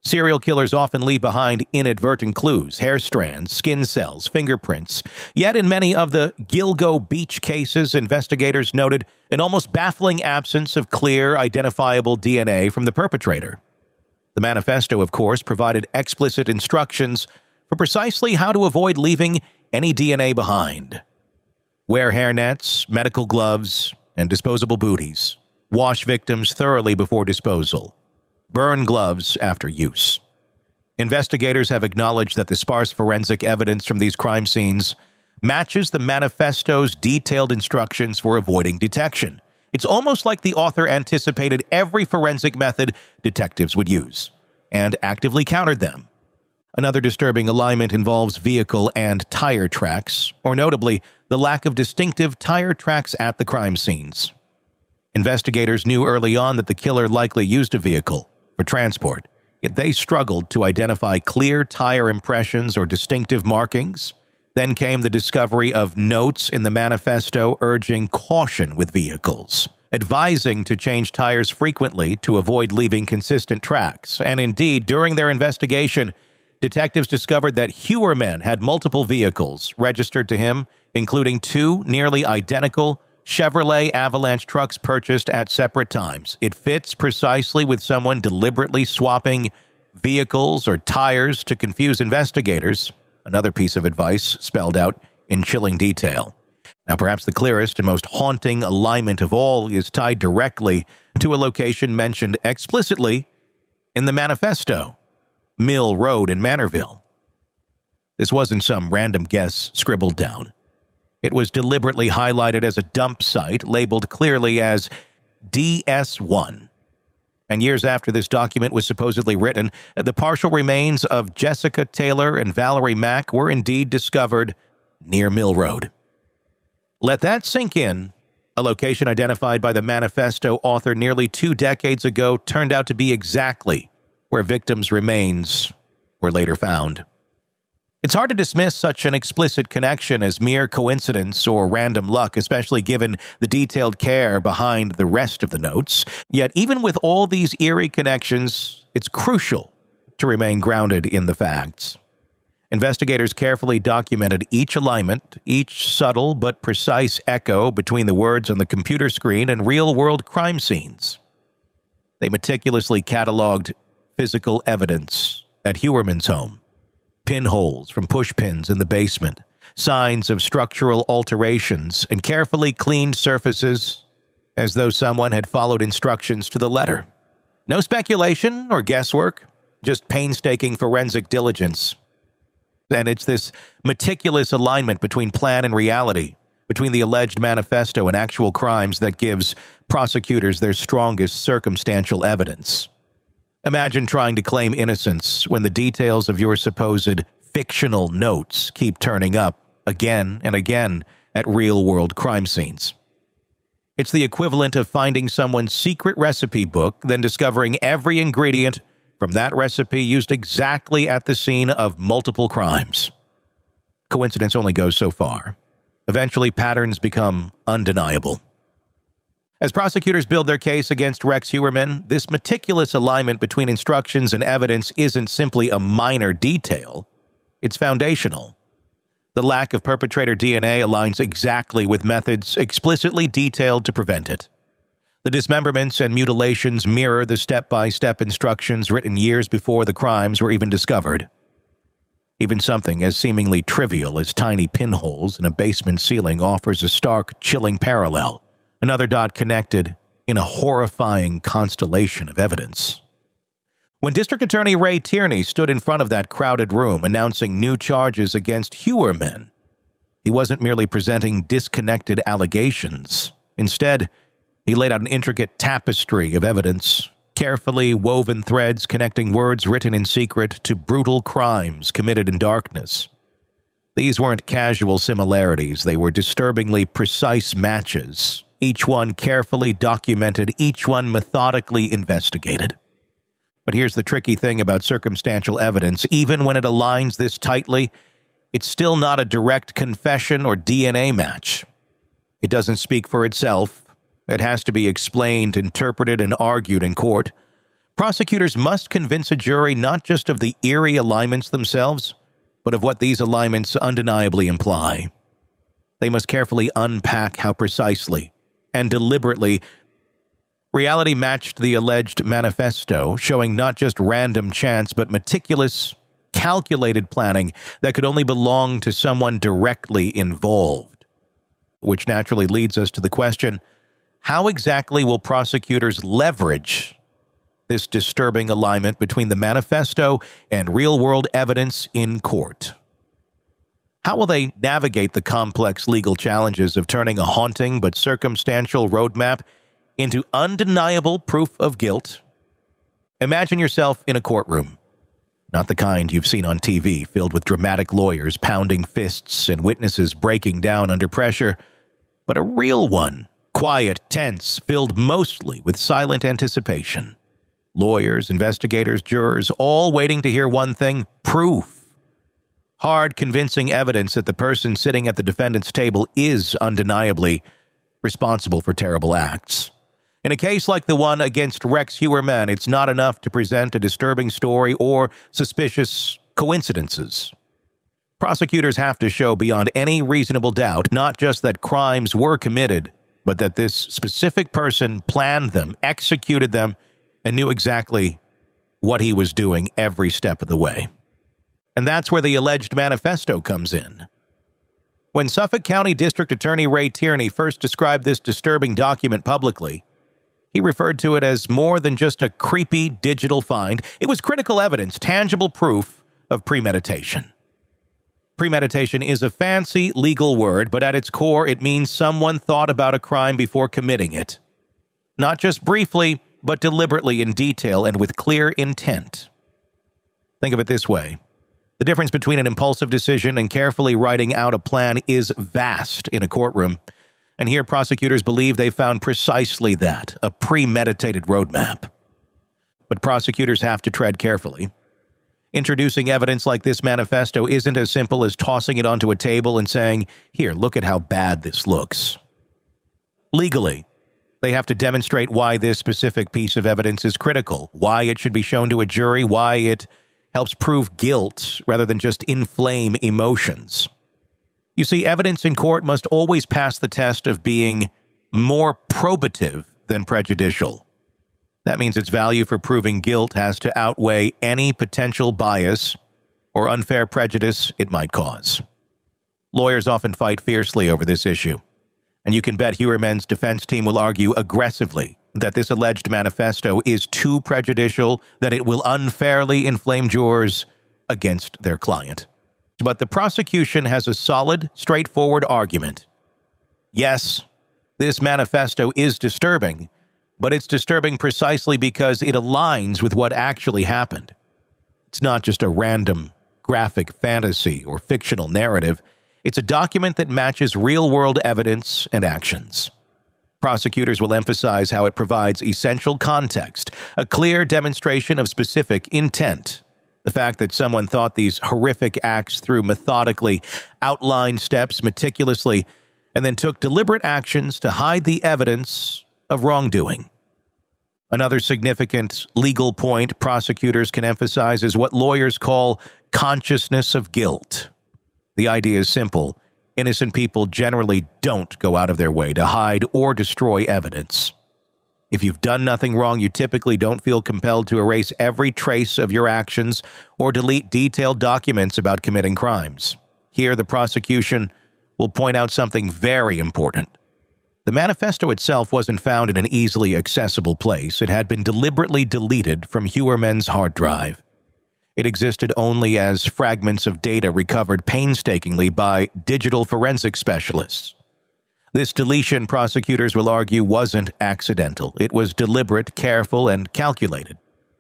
Serial killers often leave behind inadvertent clues, hair strands, skin cells, fingerprints. Yet in many of the Gilgo Beach cases, investigators noted an almost baffling absence of clear, identifiable DNA from the perpetrator. The manifesto, of course, provided explicit instructions for precisely how to avoid leaving any DNA behind. Wear hairnets, medical gloves, and disposable booties. Wash victims thoroughly before disposal. Burn gloves after use. Investigators have acknowledged that the sparse forensic evidence from these crime scenes matches the manifesto's detailed instructions for avoiding detection. It's almost like the author anticipated every forensic method detectives would use and actively countered them. Another disturbing alignment involves vehicle and tire tracks, or notably, the lack of distinctive tire tracks at the crime scenes. Investigators knew early on that the killer likely used a vehicle for transport, yet they struggled to identify clear tire impressions or distinctive markings. Then came the discovery of notes in the manifesto urging caution with vehicles, advising to change tires frequently to avoid leaving consistent tracks. And indeed, during their investigation, detectives discovered that Heuermann had multiple vehicles registered to him, including 2 nearly identical Chevrolet Avalanche trucks purchased at separate times. It fits precisely with someone deliberately swapping vehicles or tires to confuse investigators. Another piece of advice spelled out in chilling detail. Now, perhaps the clearest and most haunting alignment of all is tied directly to a location mentioned explicitly in the manifesto, Mill Road in Manorville. This wasn't some random guess scribbled down. It was deliberately highlighted as a dump site labeled clearly as DS1. And years after this document was supposedly written, the partial remains of Jessica Taylor and Valerie Mack were indeed discovered near Mill Road. Let that sink in. A location identified by the manifesto author nearly 2 decades ago turned out to be exactly where victims' remains were later found. It's hard to dismiss such an explicit connection as mere coincidence or random luck, especially given the detailed care behind the rest of the notes. Yet even with all these eerie connections, it's crucial to remain grounded in the facts. Investigators carefully documented each alignment, each subtle but precise echo between the words on the computer screen and real-world crime scenes. They meticulously cataloged physical evidence at Heuermann's home. Pinholes from pushpins in the basement, signs of structural alterations, and carefully cleaned surfaces as though someone had followed instructions to the letter. No speculation or guesswork, just painstaking forensic diligence. And it's this meticulous alignment between plan and reality, between the alleged manifesto and actual crimes, that gives prosecutors their strongest circumstantial evidence. Imagine trying to claim innocence when the details of your supposed fictional notes keep turning up again and again at real-world crime scenes. It's the equivalent of finding someone's secret recipe book, then discovering every ingredient from that recipe used exactly at the scene of multiple crimes. Coincidence only goes so far. Eventually, patterns become undeniable. As prosecutors build their case against Rex Heuermann, this meticulous alignment between instructions and evidence isn't simply a minor detail. It's foundational. The lack of perpetrator DNA aligns exactly with methods explicitly detailed to prevent it. The dismemberments and mutilations mirror the step-by-step instructions written years before the crimes were even discovered. Even something as seemingly trivial as tiny pinholes in a basement ceiling offers a stark, chilling parallel. Another dot connected in a horrifying constellation of evidence. When District Attorney Ray Tierney stood in front of that crowded room announcing new charges against Heuermann, he wasn't merely presenting disconnected allegations. Instead, he laid out an intricate tapestry of evidence, carefully woven threads connecting words written in secret to brutal crimes committed in darkness. These weren't casual similarities, they were disturbingly precise matches. Each one carefully documented, each one methodically investigated. But here's the tricky thing about circumstantial evidence. Even when it aligns this tightly, it's still not a direct confession or DNA match. It doesn't speak for itself. It has to be explained, interpreted, and argued in court. Prosecutors must convince a jury not just of the eerie alignments themselves, but of what these alignments undeniably imply. They must carefully unpack how precisely and deliberately reality matched the alleged manifesto, showing not just random chance, but meticulous, calculated planning that could only belong to someone directly involved. Which naturally leads us to the question, how exactly will prosecutors leverage this disturbing alignment between the manifesto and real-world evidence in court? How will they navigate the complex legal challenges of turning a haunting but circumstantial roadmap into undeniable proof of guilt? Imagine yourself in a courtroom. Not the kind you've seen on TV, filled with dramatic lawyers pounding fists and witnesses breaking down under pressure, but a real one, quiet, tense, filled mostly with silent anticipation. Lawyers, investigators, jurors, all waiting to hear one thing: proof. Hard, convincing evidence that the person sitting at the defendant's table is undeniably responsible for terrible acts. In a case like the one against Rex Heuermann, it's not enough to present a disturbing story or suspicious coincidences. Prosecutors have to show beyond any reasonable doubt not just that crimes were committed, but that this specific person planned them, executed them, and knew exactly what he was doing every step of the way. And that's where the alleged manifesto comes in. When Suffolk County District Attorney Ray Tierney first described this disturbing document publicly, he referred to it as more than just a creepy digital find. It was critical evidence, tangible proof of premeditation. Premeditation is a fancy legal word, but at its core, it means someone thought about a crime before committing it. Not just briefly, but deliberately in detail and with clear intent. Think of it this way. The difference between an impulsive decision and carefully writing out a plan is vast in a courtroom. And here prosecutors believe they found precisely that, a premeditated roadmap. But prosecutors have to tread carefully. Introducing evidence like this manifesto isn't as simple as tossing it onto a table and saying, "Here, look at how bad this looks." Legally, they have to demonstrate why this specific piece of evidence is critical, why it should be shown to a jury, why it helps prove guilt rather than just inflame emotions. You see, evidence in court must always pass the test of being more probative than prejudicial. That means its value for proving guilt has to outweigh any potential bias or unfair prejudice it might cause. Lawyers often fight fiercely over this issue, and you can bet Heuermann's defense team will argue aggressively that this alleged manifesto is too prejudicial, that it will unfairly inflame jurors against their client. But the prosecution has a solid, straightforward argument. Yes, this manifesto is disturbing, but it's disturbing precisely because it aligns with what actually happened. It's not just a random graphic fantasy or fictional narrative. It's a document that matches real-world evidence and actions. Prosecutors will emphasize how it provides essential context, a clear demonstration of specific intent. The fact that someone thought these horrific acts through methodically, outlined steps meticulously, and then took deliberate actions to hide the evidence of wrongdoing. Another significant legal point prosecutors can emphasize is what lawyers call consciousness of guilt. The idea is simple. Innocent people generally don't go out of their way to hide or destroy evidence. If you've done nothing wrong, you typically don't feel compelled to erase every trace of your actions or delete detailed documents about committing crimes. Here, the prosecution will point out something very important. The manifesto itself wasn't found in an easily accessible place. It had been deliberately deleted from Heuermann's hard drive. It existed only as fragments of data recovered painstakingly by digital forensic specialists. This deletion, prosecutors will argue, wasn't accidental. It was deliberate, careful, and calculated.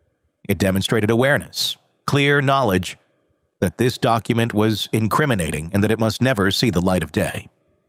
It demonstrated awareness, clear knowledge that this document was incriminating and that it must never see the light of day.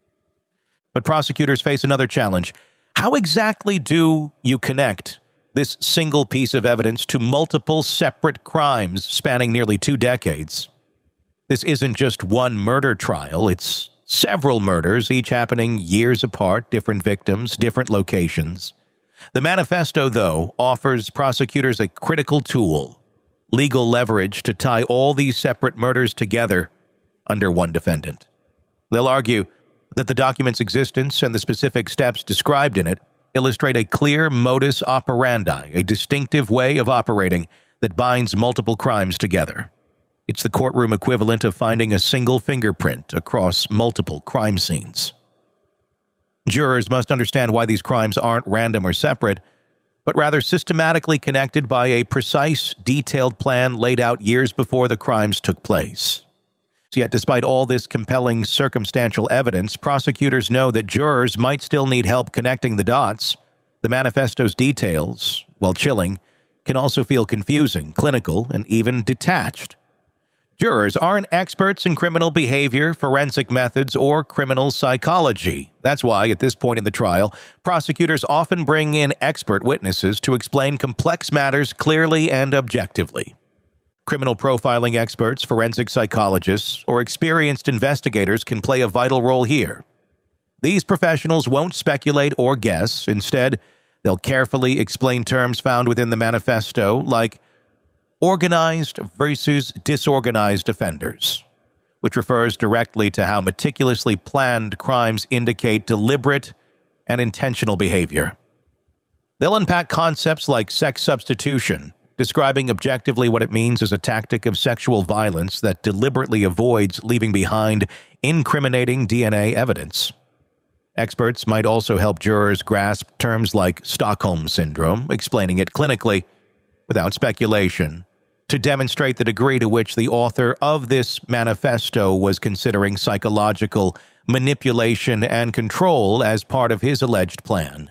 But prosecutors face another challenge. How exactly do you connect this single piece of evidence to multiple separate crimes spanning nearly 2 decades? This isn't just one murder trial, it's several murders, each happening years apart, different victims, different locations. The manifesto, though, offers prosecutors a critical tool, legal leverage to tie all these separate murders together under one defendant. They'll argue that the document's existence and the specific steps described in it illustrate a clear modus operandi, a distinctive way of operating that binds multiple crimes together. It's the courtroom equivalent of finding a single fingerprint across multiple crime scenes. Jurors must understand why these crimes aren't random or separate, but rather systematically connected by a precise, detailed plan laid out years before the crimes took place. Yet, despite all this compelling circumstantial evidence, prosecutors know that jurors might still need help connecting the dots. The manifesto's details, while chilling, can also feel confusing, clinical, and even detached. Jurors aren't experts in criminal behavior, forensic methods, or criminal psychology. That's why, at this point in the trial, prosecutors often bring in expert witnesses to explain complex matters clearly and objectively. Criminal profiling experts, forensic psychologists, or experienced investigators can play a vital role here. These professionals won't speculate or guess. Instead, they'll carefully explain terms found within the manifesto, like organized versus disorganized offenders, which refers directly to how meticulously planned crimes indicate deliberate and intentional behavior. They'll unpack concepts like sex substitution, describing objectively what it means as a tactic of sexual violence that deliberately avoids leaving behind incriminating DNA evidence. Experts might also help jurors grasp terms like Stockholm Syndrome, explaining it clinically, without speculation, to demonstrate the degree to which the author of this manifesto was considering psychological manipulation and control as part of his alleged plan.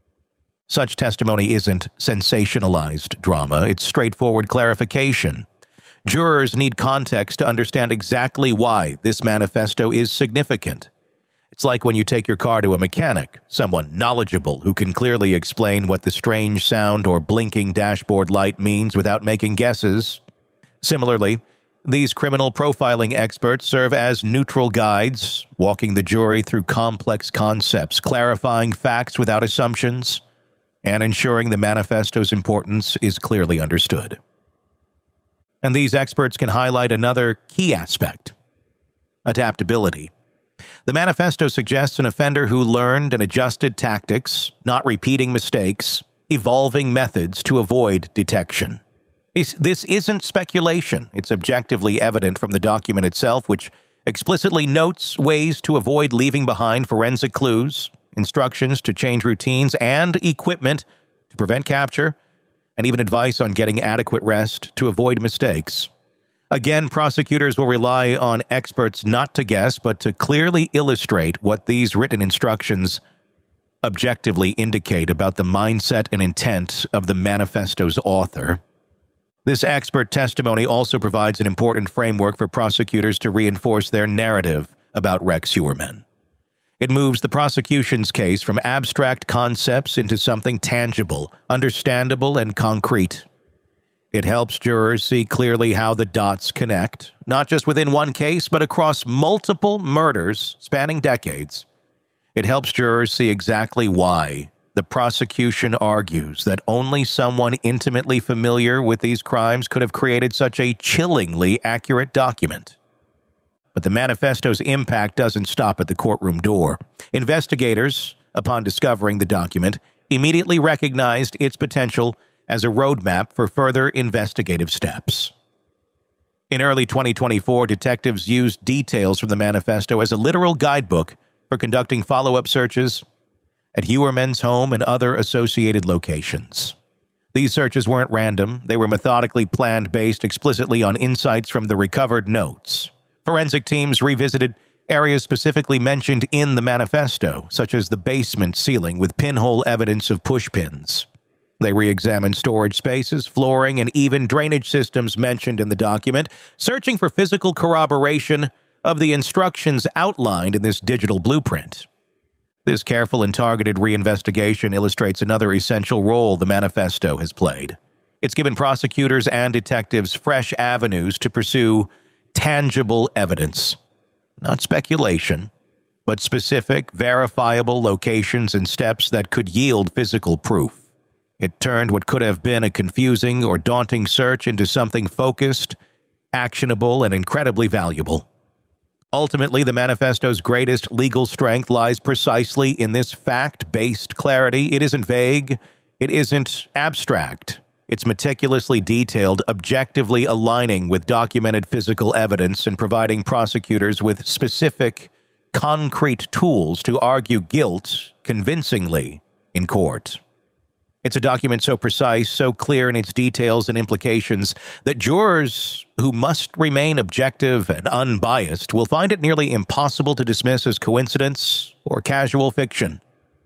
Such testimony isn't sensationalized drama, it's straightforward clarification. Jurors need context to understand exactly why this manifesto is significant. It's like when you take your car to a mechanic, someone knowledgeable who can clearly explain what the strange sound or blinking dashboard light means without making guesses. Similarly, these criminal profiling experts serve as neutral guides, walking the jury through complex concepts, clarifying facts without assumptions, and ensuring the manifesto's importance is clearly understood. And these experts can highlight another key aspect: adaptability. The manifesto suggests an offender who learned and adjusted tactics, not repeating mistakes, evolving methods to avoid detection. This isn't speculation. It's objectively evident from the document itself, which explicitly notes ways to avoid leaving behind forensic clues, instructions to change routines, and equipment to prevent capture, and even advice on getting adequate rest to avoid mistakes. Again, prosecutors will rely on experts not to guess, but to clearly illustrate what these written instructions objectively indicate about the mindset and intent of the manifesto's author. This expert testimony also provides an important framework for prosecutors to reinforce their narrative about Rex Heuermann. It moves the prosecution's case from abstract concepts into something tangible, understandable, and concrete. It helps jurors see clearly how the dots connect, not just within one case, but across multiple murders spanning decades. It helps jurors see exactly why the prosecution argues that only someone intimately familiar with these crimes could have created such a chillingly accurate document. But the manifesto's impact doesn't stop at the courtroom door. Investigators, upon discovering the document, immediately recognized its potential as a roadmap for further investigative steps. In early 2024, detectives used details from the manifesto as a literal guidebook for conducting follow-up searches at Heuermann's home and other associated locations. These searches weren't random. They were methodically planned based explicitly on insights from the recovered notes. Forensic teams revisited areas specifically mentioned in the manifesto, such as the basement ceiling with pinhole evidence of pushpins. They re-examined storage spaces, flooring, and even drainage systems mentioned in the document, searching for physical corroboration of the instructions outlined in this digital blueprint. This careful and targeted reinvestigation illustrates another essential role the manifesto has played. It's given prosecutors and detectives fresh avenues to pursue tangible evidence. Not speculation, but specific, verifiable locations and steps that could yield physical proof. It turned what could have been a confusing or daunting search into something focused, actionable, and incredibly valuable. Ultimately, the manifesto's greatest legal strength lies precisely in this fact-based clarity. It isn't vague. It isn't abstract. It's meticulously detailed, objectively aligning with documented physical evidence and providing prosecutors with specific, concrete tools to argue guilt convincingly in court. It's a document so precise, so clear in its details and implications that jurors who must remain objective and unbiased will find it nearly impossible to dismiss as coincidence or casual fiction.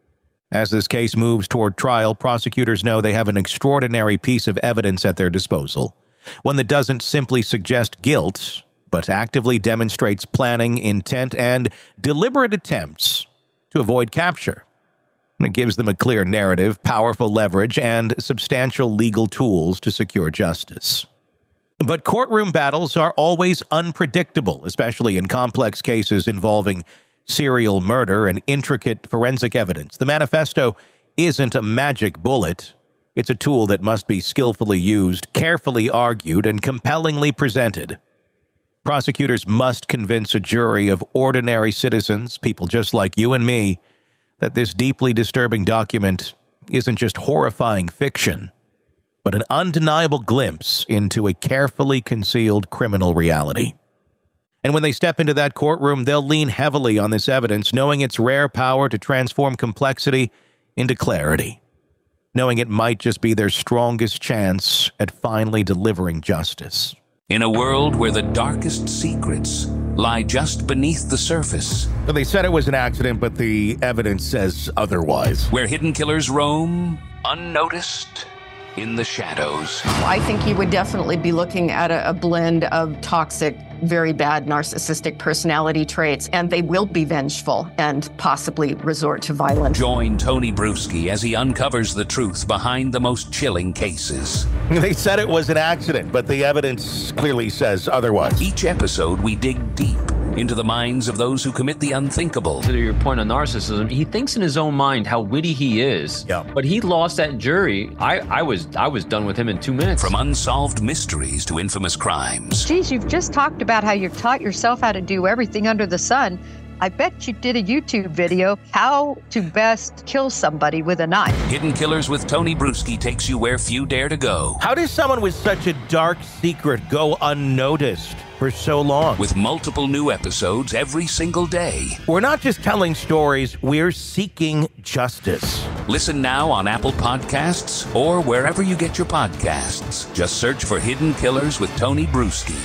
As this case moves toward trial, prosecutors know they have an extraordinary piece of evidence at their disposal, one that doesn't simply suggest guilt, but actively demonstrates planning, intent, and deliberate attempts to avoid capture. It gives them a clear narrative, powerful leverage, and substantial legal tools to secure justice. But courtroom battles are always unpredictable, especially in complex cases involving serial murder and intricate forensic evidence. The manifesto isn't a magic bullet. It's a tool that must be skillfully used, carefully argued, and compellingly presented. Prosecutors must convince a jury of ordinary citizens, people just like you and me, that this deeply disturbing document isn't just horrifying fiction, but an undeniable glimpse into a carefully concealed criminal reality. And when they step into that courtroom, they'll lean heavily on this evidence, knowing its rare power to transform complexity into clarity, knowing it might just be their strongest chance at finally delivering justice. In a world where the darkest secrets lie just beneath the surface. They said it was an accident, but the evidence says otherwise. Where hidden killers roam, unnoticed, in the shadows. I think he would definitely be looking at a blend of toxic, very bad narcissistic personality traits, and they will be vengeful and possibly resort to violence. Join Tony Bruschi as he uncovers the truth behind the most chilling cases. They said it was an accident, but the evidence clearly says otherwise. Each episode, we dig deep into the minds of those who commit the unthinkable. To your point on narcissism, he thinks in his own mind how witty he is. Yeah. But he lost that jury. I was done with him in 2 minutes. From unsolved mysteries to infamous crimes. Geez, you've just talked about how you taught yourself how to do everything under the sun. I bet you did a YouTube video, how to best kill somebody with a knife. Hidden Killers with Tony Bruschi takes you where few dare to go. How does someone with such a dark secret go unnoticed for so long? With multiple new episodes every single day. We're not just telling stories, we're seeking justice. Listen now on Apple Podcasts or wherever you get your podcasts. Just search for Hidden Killers with Tony Bruschi.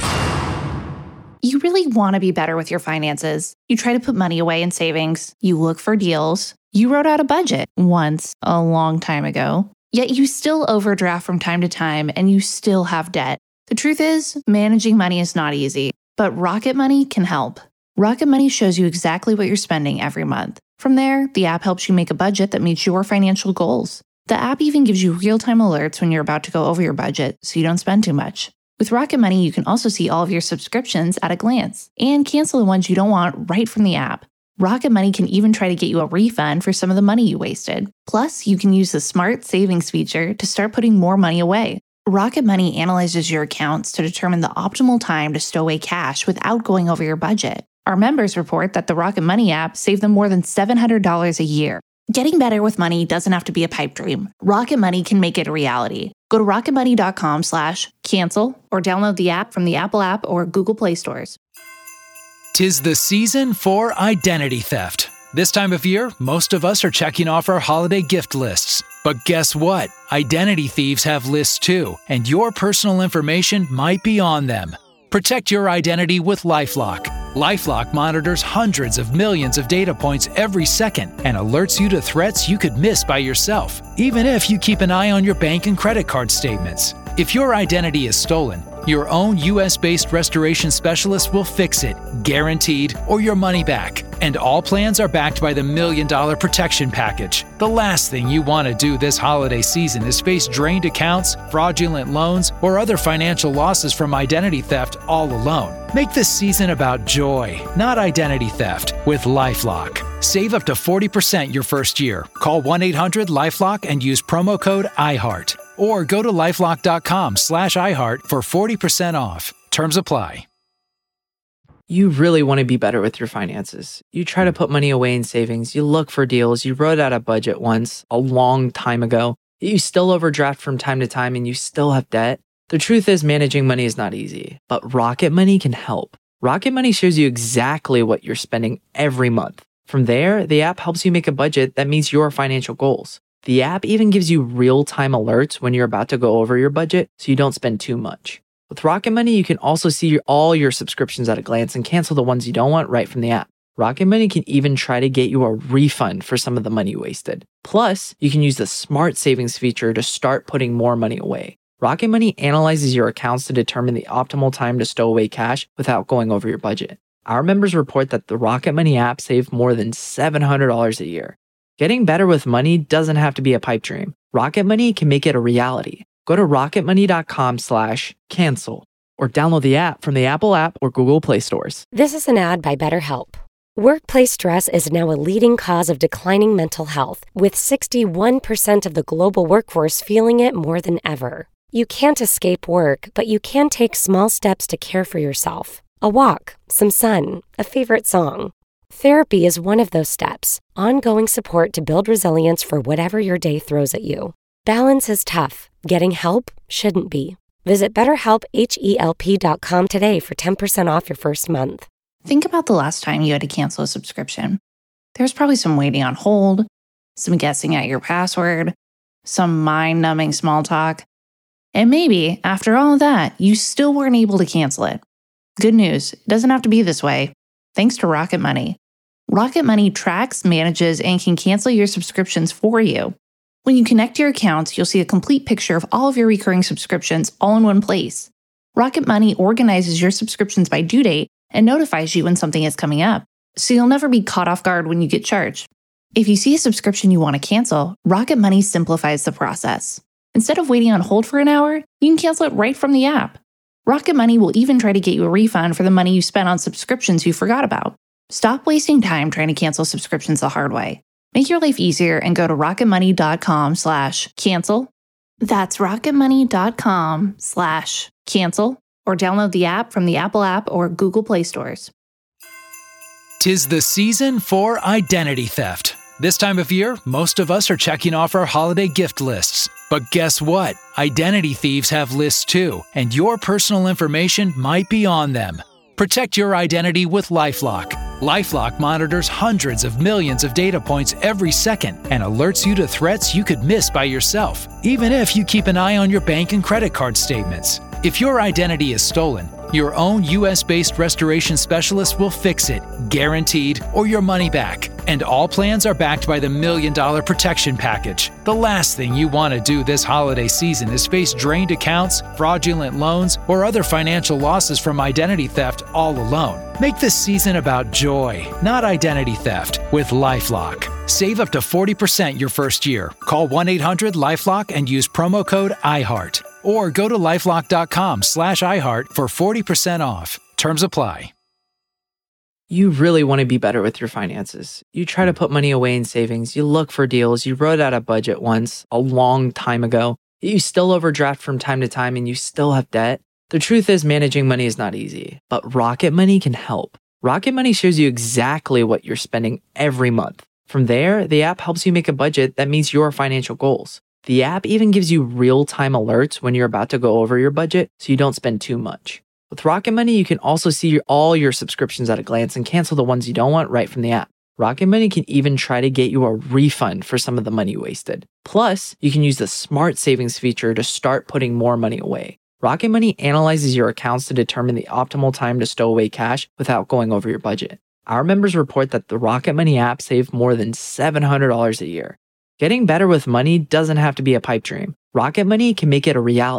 You really want to be better with your finances. You try to put money away in savings. You look for deals. You wrote out a budget once, a long time ago. Yet you still overdraft from time to time and you still have debt. The truth is, managing money is not easy, but Rocket Money can help. Rocket Money shows you exactly what you're spending every month. From there, the app helps you make a budget that meets your financial goals. The app even gives you real-time alerts when you're about to go over your budget so you don't spend too much. With Rocket Money, you can also see all of your subscriptions at a glance and cancel the ones you don't want right from the app. Rocket Money can even try to get you a refund for some of the money you wasted. Plus, you can use the Smart Savings feature to start putting more money away. Rocket Money analyzes your accounts to determine the optimal time to stow away cash without going over your budget. Our members report that the Rocket Money app saved them more than $700 a year. Getting better with money doesn't have to be a pipe dream. Rocket Money can make it a reality. Go to rocketmoney.com/cancel or download the app from the Apple app or Google Play stores. 'Tis the season for identity theft. This time of year, most of us are checking off our holiday gift lists. But guess what? Identity thieves have lists too, and your personal information might be on them. Protect your identity with LifeLock. LifeLock monitors hundreds of millions of data points every second and alerts you to threats you could miss by yourself, even if you keep an eye on your bank and credit card statements. If your identity is stolen, your own US-based restoration specialist will fix it, guaranteed, or your money back. And all plans are backed by the $1 Million Protection Package. The last thing you want to do this holiday season is face drained accounts, fraudulent loans, or other financial losses from identity theft all alone. Make this season about joy, not identity theft, with LifeLock. Save up to 40% your first year. Call 1-800-LifeLock and use promo code IHEART. Or go to lifelock.com/iHeart for 40% off. Terms apply. You really want to be better with your finances. You try to put money away in savings. You look for deals. You wrote out a budget once, a long time ago. You still overdraft from time to time and you still have debt. The truth is, managing money is not easy, but Rocket Money can help. Rocket Money shows you exactly what you're spending every month. From there, the app helps you make a budget that meets your financial goals. The app even gives you real-time alerts when you're about to go over your budget so you don't spend too much. With Rocket Money, you can also see all your subscriptions at a glance and cancel the ones you don't want right from the app. Rocket Money can even try to get you a refund for some of the money wasted. Plus, you can use the Smart Savings feature to start putting more money away. Rocket Money analyzes your accounts to determine the optimal time to stow away cash without going over your budget. Our members report that the Rocket Money app saved more than $700 a year. Getting better with money doesn't have to be a pipe dream. Rocket Money can make it a reality. Go to rocketmoney.com/cancel or download the app from the Apple app or Google Play stores. This is an ad by BetterHelp. Workplace stress is now a leading cause of declining mental health, with 61% of the global workforce feeling it more than ever. You can't escape work, but you can take small steps to care for yourself. A walk, some sun, a favorite song. Therapy is one of those steps. Ongoing support to build resilience for whatever your day throws at you. Balance is tough. Getting help shouldn't be. Visit BetterHelp.com today for 10% off your first month. Think about the last time you had to cancel a subscription. There's probably some waiting on hold, some guessing at your password, some mind-numbing small talk. And maybe, after all of that, you still weren't able to cancel it. Good news, it doesn't have to be this way. Thanks to Rocket Money. Rocket Money tracks, manages, and can cancel your subscriptions for you. When you connect your accounts, you'll see a complete picture of all of your recurring subscriptions all in one place. Rocket Money organizes your subscriptions by due date and notifies you when something is coming up, so you'll never be caught off guard when you get charged. If you see a subscription you want to cancel, Rocket Money simplifies the process. Instead of waiting on hold for an hour, you can cancel it right from the app. Rocket Money will even try to get you a refund for the money you spent on subscriptions you forgot about. Stop wasting time trying to cancel subscriptions the hard way. Make your life easier and go to rocketmoney.com/cancel. That's rocketmoney.com/cancel or download the app from the Apple app or Google Play stores. 'Tis the season for identity theft. This time of year, most of us are checking off our holiday gift lists. But guess what? Identity thieves have lists too, and your personal information might be on them. Protect your identity with LifeLock. LifeLock monitors hundreds of millions of data points every second and alerts you to threats you could miss by yourself, even if you keep an eye on your bank and credit card statements. If your identity is stolen, your own US-based restoration specialist will fix it, guaranteed, or your money back. And all plans are backed by the $1 Million Protection Package. The last thing you want to do this holiday season is face drained accounts, fraudulent loans, or other financial losses from identity theft all alone. Make this season about joy, not identity theft, with LifeLock. Save up to 40% your first year. Call 1-800-LifeLock and use promo code IHEART. Or go to lifelock.com/iHeart for 40% off. Terms apply. You really want to be better with your finances. You try to put money away in savings. You look for deals. You wrote out a budget once, a long time ago. You still overdraft from time to time and you still have debt. The truth is, managing money is not easy, but Rocket Money can help. Rocket Money shows you exactly what you're spending every month. From there, the app helps you make a budget that meets your financial goals. The app even gives you real-time alerts when you're about to go over your budget so you don't spend too much. With Rocket Money, you can also see all your subscriptions at a glance and cancel the ones you don't want right from the app. Rocket Money can even try to get you a refund for some of the money wasted. Plus, you can use the Smart Savings feature to start putting more money away. Rocket Money analyzes your accounts to determine the optimal time to stow away cash without going over your budget. Our members report that the Rocket Money app saved more than $700 a year. Getting better with money doesn't have to be a pipe dream. Rocket Money can make it a reality.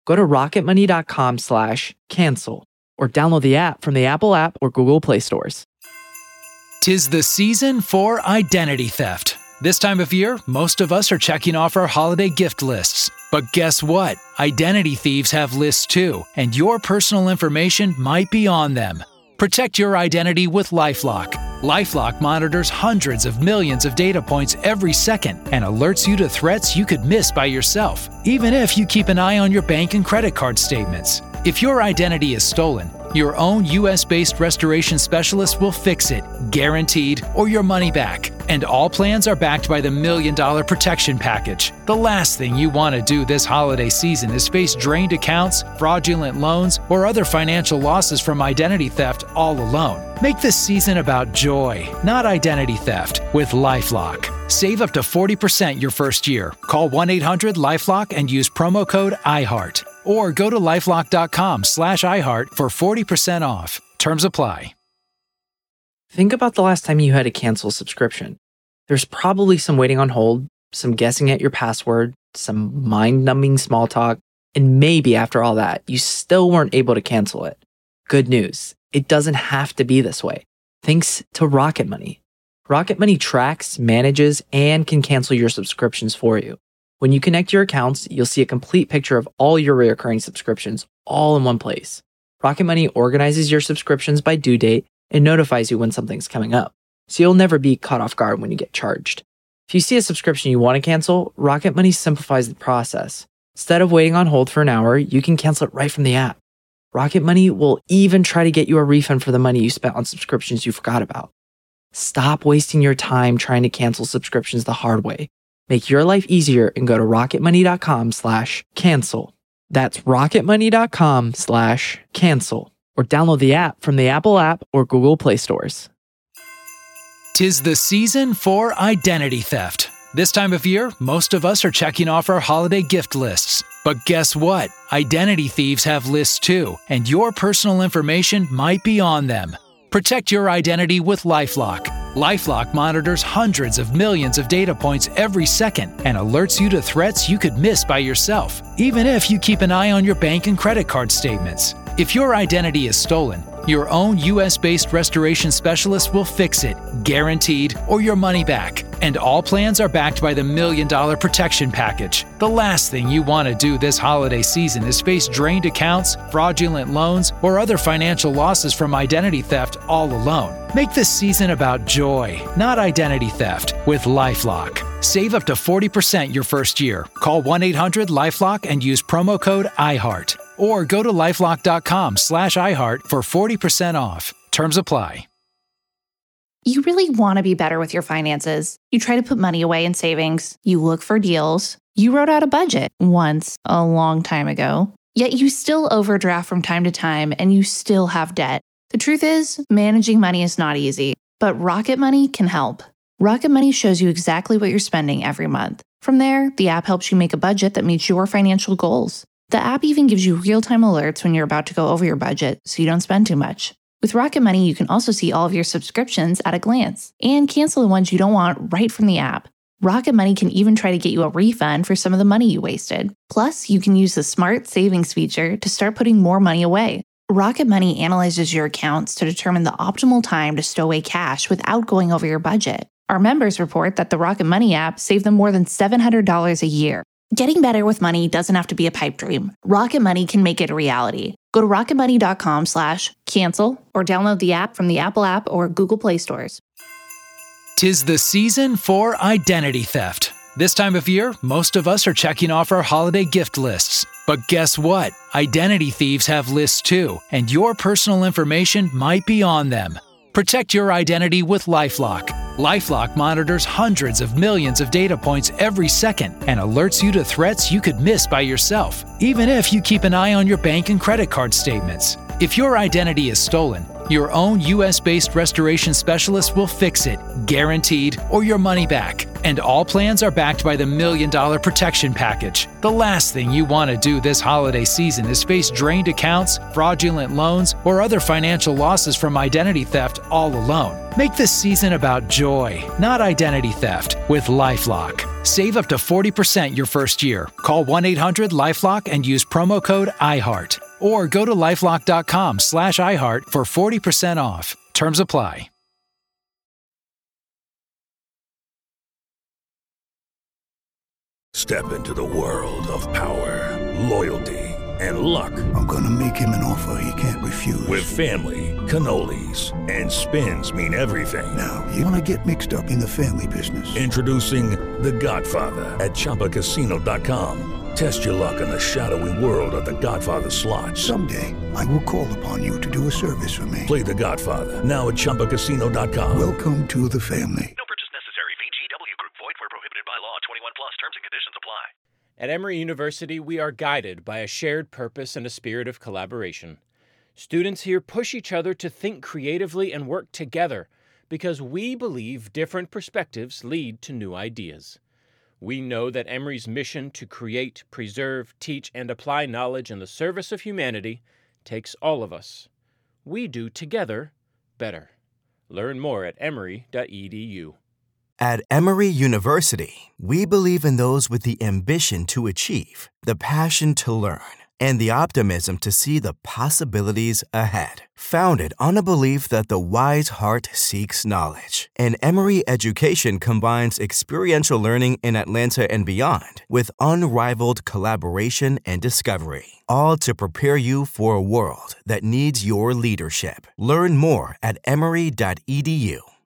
Go to rocketmoney.com/cancel or download the app from the Apple app or Google Play stores. 'Tis the season for identity theft. This time of year, most of us are checking off our holiday gift lists. But guess what? Identity thieves have lists too, and your personal information might be on them. Protect your identity with LifeLock. LifeLock monitors hundreds of millions of data points every second and alerts you to threats you could miss by yourself, even if you keep an eye on your bank and credit card statements. If your identity is stolen, your own US-based restoration specialist will fix it, guaranteed, or your money back. And all plans are backed by the $1 Million Protection Package. The last thing you want to do this holiday season is face drained accounts, fraudulent loans, or other financial losses from identity theft all alone. Make this season about joy, not identity theft, with LifeLock. Save up to 40% your first year. Call 1-800-LifeLock and use promo code IHEART. Or go to lifelock.com/iHeart for 40% off. Terms apply. Think about the last time you had to cancel a subscription. There's probably some waiting on hold, some guessing at your password, some mind-numbing small talk, and maybe after all that, you still weren't able to cancel it. Good news, it doesn't have to be this way. Thanks to Rocket Money. Rocket Money tracks, manages, and can cancel your subscriptions for you. When you connect your accounts, you'll see a complete picture of all your recurring subscriptions all in one place. Rocket Money organizes your subscriptions by due date and notifies you when something's coming up, so you'll never be caught off guard when you get charged. If you see a subscription you want to cancel, Rocket Money simplifies the process. Instead of waiting on hold for an hour, you can cancel it right from the app. Rocket Money will even try to get you a refund for the money you spent on subscriptions you forgot about. Stop wasting your time trying to cancel subscriptions the hard way. Make your life easier and go to rocketmoney.com/cancel. That's rocketmoney.com/cancel or download the app from the Apple app or Google Play stores. 'Tis the season for identity theft. This time of year, most of us are checking off our holiday gift lists. But guess what? Identity thieves have lists too, and your personal information might be on them. Protect your identity with LifeLock. LifeLock monitors hundreds of millions of data points every second and alerts you to threats you could miss by yourself, even if you keep an eye on your bank and credit card statements. If your identity is stolen, your own US-based restoration specialist will fix it, guaranteed, or your money back. And all plans are backed by the $1 Million Protection Package. The last thing you want to do this holiday season is face drained accounts, fraudulent loans, or other financial losses from identity theft all alone. Make this season about joy, not identity theft, with LifeLock. Save up to 40% your first year. Call 1-800-LifeLock and use promo code IHEART. Or go to lifelock.com/iHeart for 40% off. Terms apply. You really want to be better with your finances. You try to put money away in savings. You look for deals. You wrote out a budget once a long time ago. Yet you still overdraft from time to time and you still have debt. The truth is, managing money is not easy, but Rocket Money can help. Rocket Money shows you exactly what you're spending every month. From there, the app helps you make a budget that meets your financial goals. The app even gives you real-time alerts when you're about to go over your budget so you don't spend too much. With Rocket Money, you can also see all of your subscriptions at a glance and cancel the ones you don't want right from the app. Rocket Money can even try to get you a refund for some of the money you wasted. Plus, you can use the Smart Savings feature to start putting more money away. Rocket Money analyzes your accounts to determine the optimal time to stow away cash without going over your budget. Our members report that the Rocket Money app saved them more than $700 a year. Getting better with money doesn't have to be a pipe dream. Rocket Money can make it a reality. Go to rocketmoney.com/cancel or download the app from the Apple app or Google Play stores. 'Tis the season for identity theft. This time of year, most of us are checking off our holiday gift lists. But guess what? Identity thieves have lists too, and your personal information might be on them. Protect your identity with LifeLock. LifeLock monitors hundreds of millions of data points every second and alerts you to threats you could miss by yourself, even if you keep an eye on your bank and credit card statements. If your identity is stolen, your own US-based restoration specialist will fix it, guaranteed, or your money back. And all plans are backed by the $1 Million Protection Package. The last thing you want to do this holiday season is face drained accounts, fraudulent loans, or other financial losses from identity theft all alone. Make this season about joy, not identity theft, with LifeLock. Save up to 40% your first year. Call 1-800-LifeLock and use promo code IHEART. Or go to lifelock.com/iHeart for 40% off. Terms apply. Step into the world of power, loyalty, and luck. I'm gonna make him an offer he can't refuse. With family, cannolis, and spins mean everything. Now, you wanna get mixed up in the family business. Introducing The Godfather at ChumbaCasino.com. Test your luck in the shadowy world of The Godfather slot. Someday, I will call upon you to do a service for me. Play The Godfather now at ChumbaCasino.com. Welcome to the family. No purchase necessary. VGW Group. Void where prohibited by law. 21 plus. Terms and conditions apply. At Emory University, we are guided by a shared purpose and a spirit of collaboration. Students here push each other to think creatively and work together because we believe different perspectives lead to new ideas. We know that Emory's mission to create, preserve, teach, and apply knowledge in the service of humanity takes all of us. We do together better. Learn more at emory.edu. At Emory University, we believe in those with the ambition to achieve, the passion to learn, and the optimism to see the possibilities ahead. Founded on a belief that the wise heart seeks knowledge, and Emory education combines experiential learning in Atlanta and beyond with unrivaled collaboration and discovery, all to prepare you for a world that needs your leadership. Learn more at emory.edu.